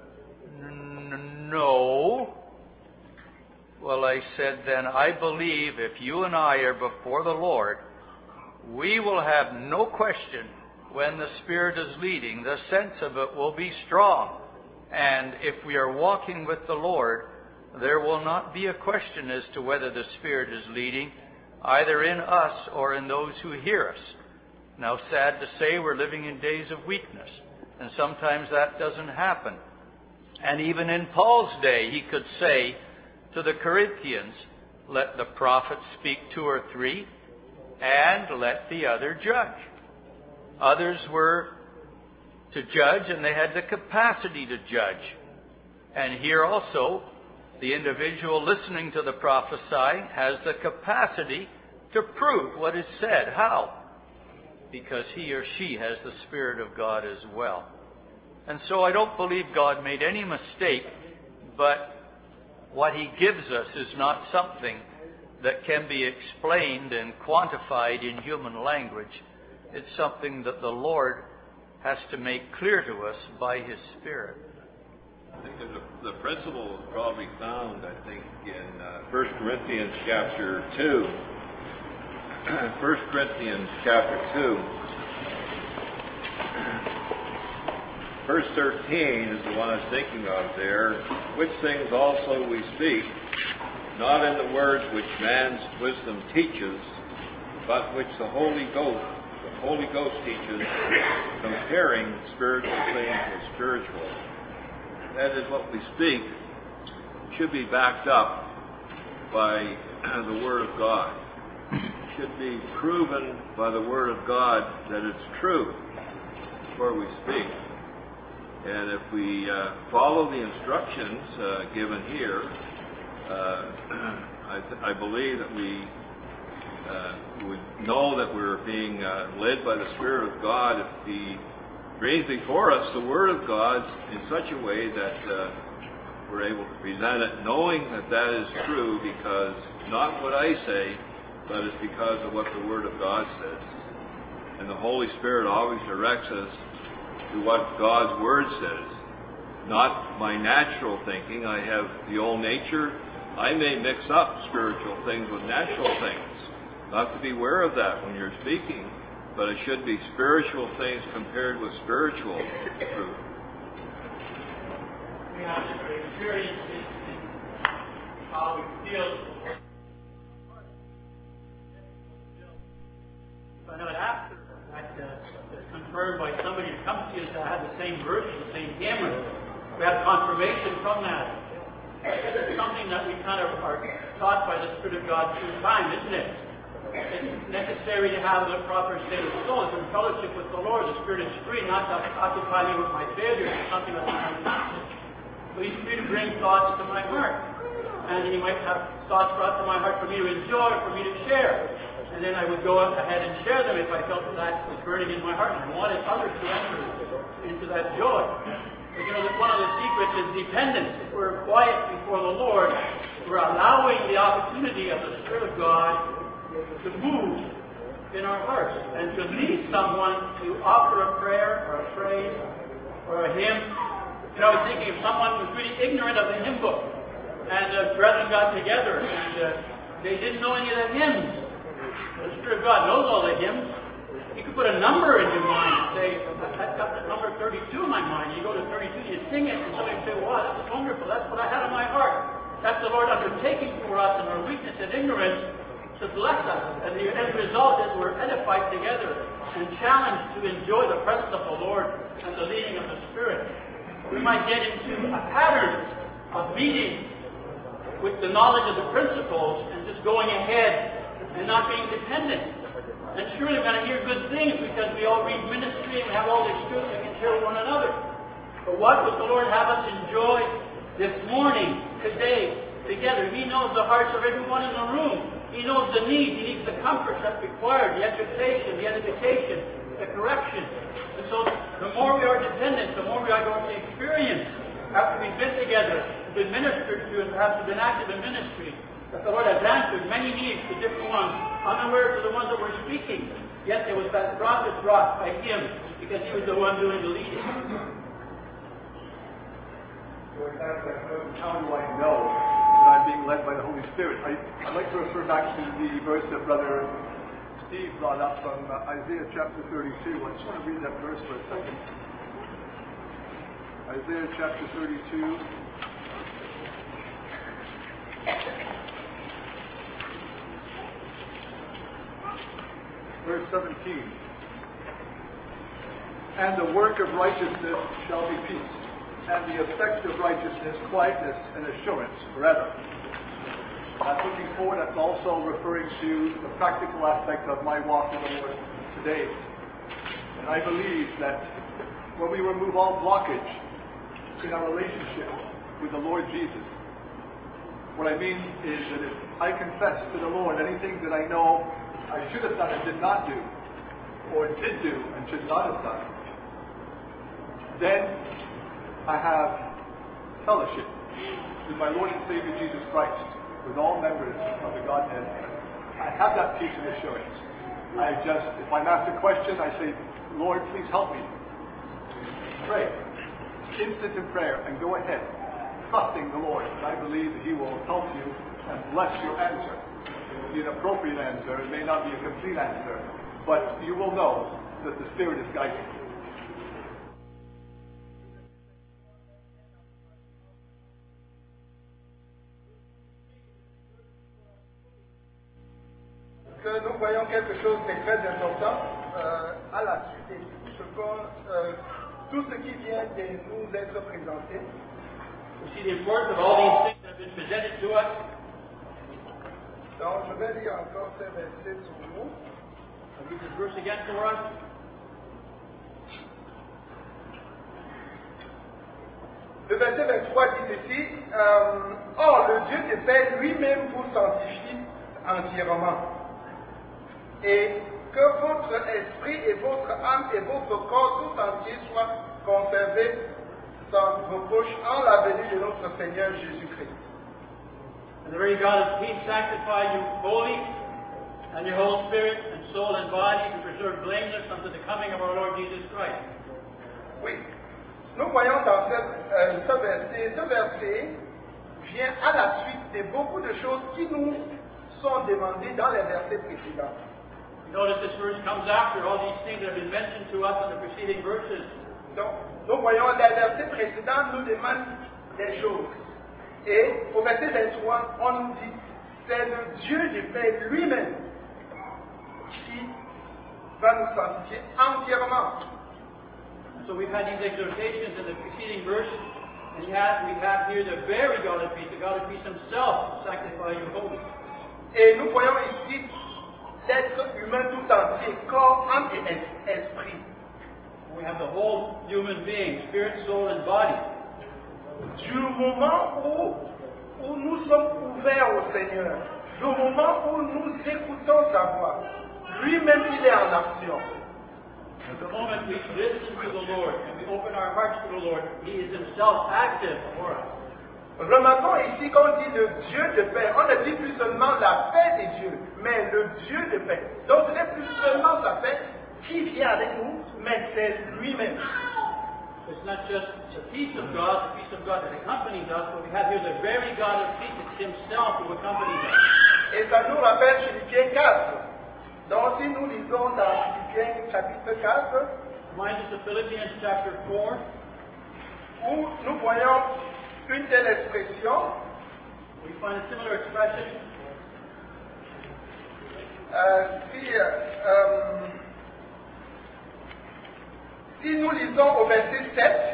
No. Well, I said, then I believe if you and I are before the Lord, we will have no question when the Spirit is leading. The sense of it will be strong. And if we are walking with the Lord, there will not be a question as to whether the Spirit is leading, either in us or in those who hear us. Now, sad to say, we're living in days of weakness, and sometimes that doesn't happen. And even in Paul's day, he could say to the Corinthians, let the prophet speak 2 or 3, and let the other judge. Others were to judge, and they had the capacity to judge. And here also, the individual listening to the prophesying has the capacity to prove what is said. How? Because he or she has the Spirit of God as well. And so I don't believe God made any mistake, but what he gives us is not something that can be explained and quantified in human language. It's something that the Lord has to make clear to us by his Spirit. I think the principle is probably found, I think, in 1 Corinthians chapter 2. 1 Corinthians chapter 2. Verse 13 is the one I was thinking of there. Which things also we speak, not in the words which man's wisdom teaches, but which the Holy Ghost teaches, comparing spiritual things with spiritual. That is, what we speak should be backed up by the Word of God. Should be proven by the Word of God that it's true before we speak. And if we follow the instructions given here, I believe that we would know that we're being led by the Spirit of God if He brings before us the Word of God in such a way that we're able to present it, knowing that that is true, because not what I say, but it's because of what the Word of God says. And the Holy Spirit always directs us to what God's Word says, not my natural thinking. I have the old nature. I may mix up spiritual things with natural things. You have to be aware of that when you're speaking, but it should be spiritual things compared with spiritual truth. We have different experiences in how we feel. But not after that is confirmed by somebody who comes to you that had the same verse, the same hymn. We have confirmation from that. It's something that we kind of are taught by the Spirit of God through time, isn't it? It's necessary to have the proper state of soul. It's in fellowship with the Lord. The Spirit is free, not to occupy me with my failures or something that's not. So He's free to bring thoughts to my heart. And He might have thoughts brought to my heart for me to enjoy, for me to share. And then I would go ahead and share them if I felt that was burning in my heart and I wanted others to enter into that joy. But you know, one of the secrets is dependence. If we're quiet before the Lord, we're allowing the opportunity of the Spirit of God to move in our hearts and to lead someone to offer a prayer or a phrase or a hymn. You know, I was thinking if someone was really ignorant of the hymn book and the brethren got together and they didn't know any of the hymns. The Spirit of God knows all the hymns. He could put a number in your mind and say, I've got the number 32 in my mind. You go to 32, you sing it, and somebody will say, wow, that was wonderful. That's what I had in my heart. That's the Lord undertaking for us in our weakness and ignorance to bless us. And the end result is we're edified together and challenged to enjoy the presence of the Lord and the leading of the Spirit. We might get into a pattern of meeting with the knowledge of the principles and just going ahead and not being dependent. And surely we're going to hear good things because we all read ministry and we have all the experience we can share with one another. But what would the Lord have us enjoy this morning, today, together? He knows the hearts of everyone in the room. He knows the needs. He needs the comforts that's required, the exhortation, the edification, the correction. And so the more we are dependent, the more we are going to experience after we've been together, been ministered to, and perhaps we've been active in ministry, that the Lord has answered many needs to different ones, unaware to the ones that we're speaking. Yet there was that prophet brought by Him because He was the one doing the leading. How do I know that I'm being led by the Holy Spirit? I'd like to refer back to the verse that Brother Steve brought up from Isaiah chapter 32. I just want to read that verse for a second. Isaiah chapter 32. Verse 17. And the work of righteousness shall be peace, and the effect of righteousness, quietness and assurance forever. That's looking forward. That's also referring to the practical aspect of my walk with the Lord today. And I believe that when we remove all blockage in our relationship with the Lord Jesus, what I mean is that if I confess to the Lord anything that I know I should have done and did not do, or did do and should not have done, then I have fellowship with my Lord and Savior Jesus Christ, with all members of the Godhead. I have that peace and assurance. If I'm asked a question, I say, Lord, please help me. Pray. instant in prayer and go ahead, trusting the Lord. And I believe that He will help you and bless your answer. It will be an appropriate answer. It may not be a complete answer, but you will know that the Spirit is guiding you. Que nous voyons quelque chose de très important à la suite de tout ce qui vient de nous être présenté. We see the importance of all these things that have been presented to us. Donc, je vais lire encore ces versets sur nous. I'll read this verse again for us. Le verset 23 dit ceci, Or, le Dieu de paix lui-même vous sanctifie entièrement, et que votre esprit et votre âme et votre corps tout entier soient conservés sans reproche en la venue de notre Seigneur Jésus-Christ. And the very God of peace sanctify you wholly, and your whole spirit and soul and body be preserved blameless unto the coming of our Lord Jesus Christ. Oui, nous voyons dans ce verset vient à la suite de beaucoup de choses qui nous sont demandées dans les versets précédents. You notice this verse comes after all these things that have been mentioned to us in the preceding verses. Donc, nous voyons les versets précédents nous demandent des choses. Et au verset 23, on nous dit, c'est le Dieu de paix lui-même qui va nous sanctifier entièrement. So we've had these exhortations in the preceding verse, and we have here the very God of peace, the God of peace Himself, sanctify you wholly. Et nous voyons ici l'être humain tout entier, corps, âme et esprit. We have the whole human being, spirit, soul, and body. Du moment où nous sommes ouverts au Seigneur, du moment où nous écoutons sa voix, lui-même il est en action. At the moment we listen to the Lord and we open our hearts to the Lord, He is Himself active for us. Remarquons ici qu'on dit le Dieu de paix. On ne dit plus seulement la paix de Dieu, mais le Dieu de paix. Donc ce n'est plus seulement sa paix qui vient avec nous, mais c'est lui-même. It's not just the peace of God that accompanies us, but we have here the very God of peace. It's Himself who accompanies us. Et ça nous rappelle Philippiens 4. Donc si nous lisons dans Philippiens chapitre 4, reminds us of Philippians chapter 4, où nous voyons une telle expression. We find a similar expression. Si nous lisons au verset 7,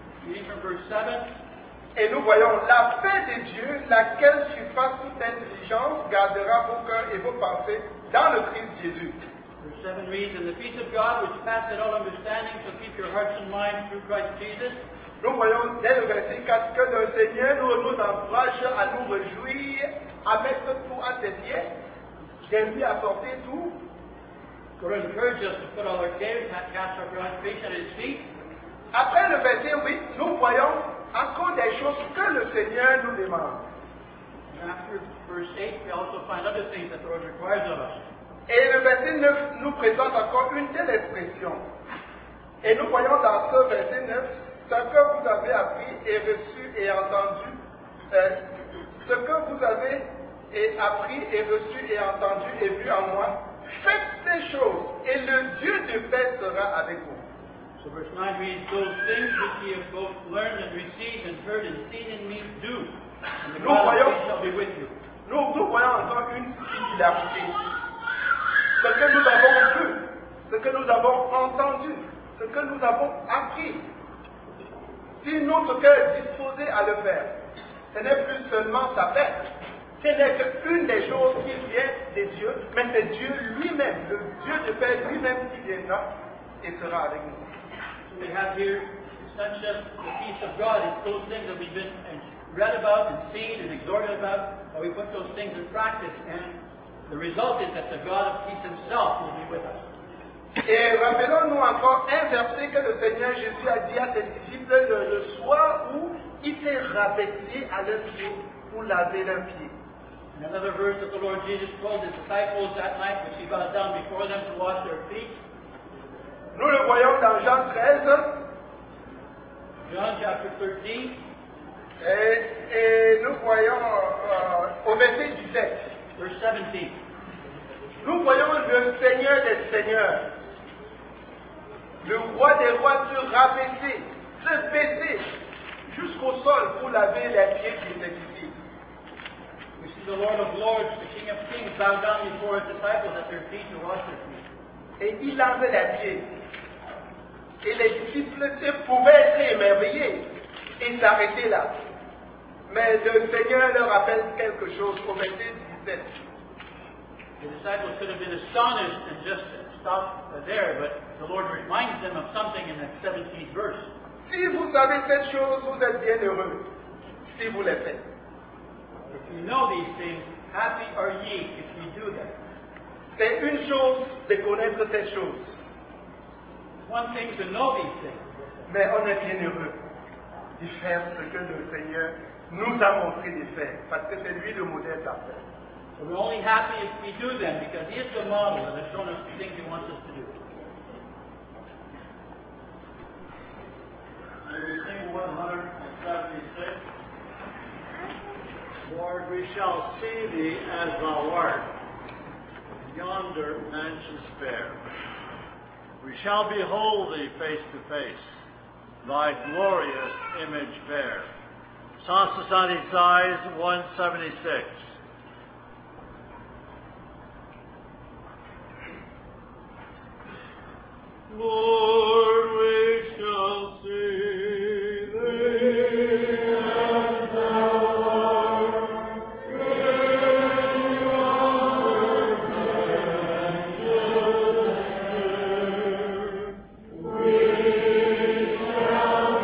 et nous voyons la paix de Dieu, laquelle surpasse toute intelligence, gardera vos cœurs et vos pensées dans le Christ Jésus. Verse 7 reads, And the peace of God, which passeth all understanding, shall keep your hearts and minds through Christ Jesus. Nous voyons dès le verset 4 que le Seigneur nous encourage à nous réjouir, à mettre tout à ses pieds, de lui apporter tout. God encourage us to put all our cares, cast our preoccupation at His feet. Après le verset 8, nous voyons encore des choses que le Seigneur nous demande. And after verse 8, we also find other things that the Lord requires of us. Et le verset 9 nous présente encore une telle expression. Et nous voyons dans ce verset 9, ce que vous avez appris et reçu et entendu, ce que vous avez appris et reçu et entendu et vu en moi, faites ces choses et le Dieu de paix sera avec vous. So verse 9 reads, Those things which ye have both learned and received and heard and seen in me, do, and the God of peace shall be with you. Nous voyons encore une similarité. Ce que nous avons vu, ce que nous avons entendu, ce que nous avons appris. Si notre cœur est disposé à le faire, ce n'est plus seulement sa paix. Ce n'est qu'une des choses qui vient de Dieu, mais c'est Dieu lui-même, le Dieu de paix lui-même qui viendra et sera avec nous. So we have here, it's not just the peace of God, it's those things that we've been read about and seen and exhorted about, but we put those things in practice, and the result is that the God of peace Himself will be with us. Et rappelons-nous encore un verset que le Seigneur Jésus a dit à ses disciples le soir où il s'est rabaissé à leurs pieds pour laver leurs pieds. Another verse that the Lord Jesus told His disciples that night, which He bowed down before them to wash their feet. Nous le voyons dans Jean 13, John chapter 13. Et nous voyons au verset 17. Verse 17. Nous voyons le Seigneur des Seigneurs, le Roi des Rois se baisser jusqu'au sol pour laver les pieds de ses disciples. We see the Lord of Lords, the King of Kings, bow down before his disciples at their feet to wash their feet. Et il lavait les pieds. Et les disciples pouvaient être émerveillés et s'arrêter là. Mais le Seigneur leur rappelle quelque chose au verset 17. The disciples could have been astonished and just stopped there, but the Lord reminds them of something in that 17th verse. Si vous savez cette chose, vous êtes bien heureux si vous les faites. If you know these things, happy are ye if you do them. C'est une chose de connaître ces choses. It's one thing to know these things. Mais on est bien heureux de faire ce que le Seigneur nous a montré de faire, parce que c'est lui le modèle d'affaires. So we're only happy if we do them because he is the model that has shown us the things he wants us to do. We sing 176. Lord, we shall see thee as thou art, yonder mansions fair. We shall behold thee face to face, thy glorious image bear. Sans 76, 176. Lord, we shall see thee as thou art, in yonder mansions fair. We shall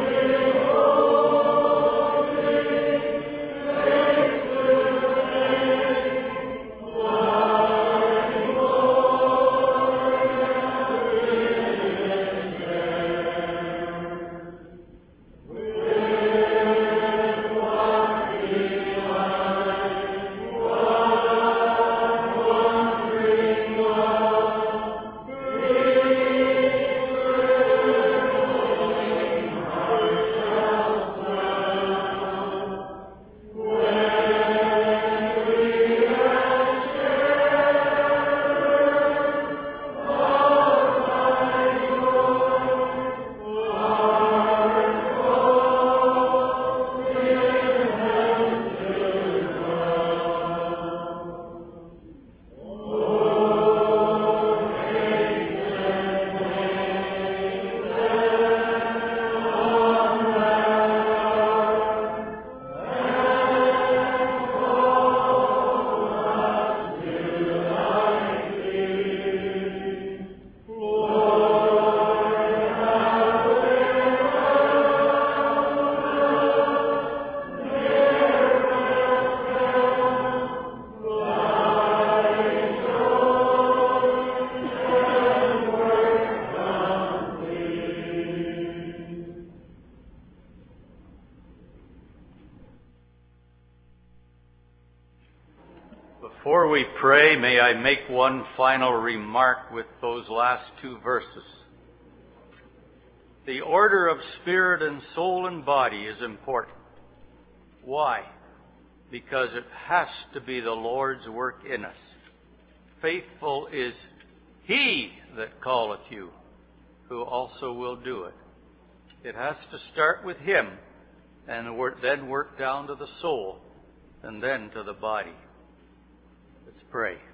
behold thee face to face, thy glorious image bear. With what delight, what wondering love, each trembling heart shall swell, when we as sharers of thy joy are called in heaven to dwell. Oh, hasten, hasten on that hour, and call us to thy feet. Lord, have Before we pray, may I make one final remark with those last two verses. The order of spirit and soul and body is important. Why? Because it has to be the Lord's work in us. Faithful is He that calleth you, who also will do it. It has to start with Him, and then work down to the soul, and then to the body. Let's pray.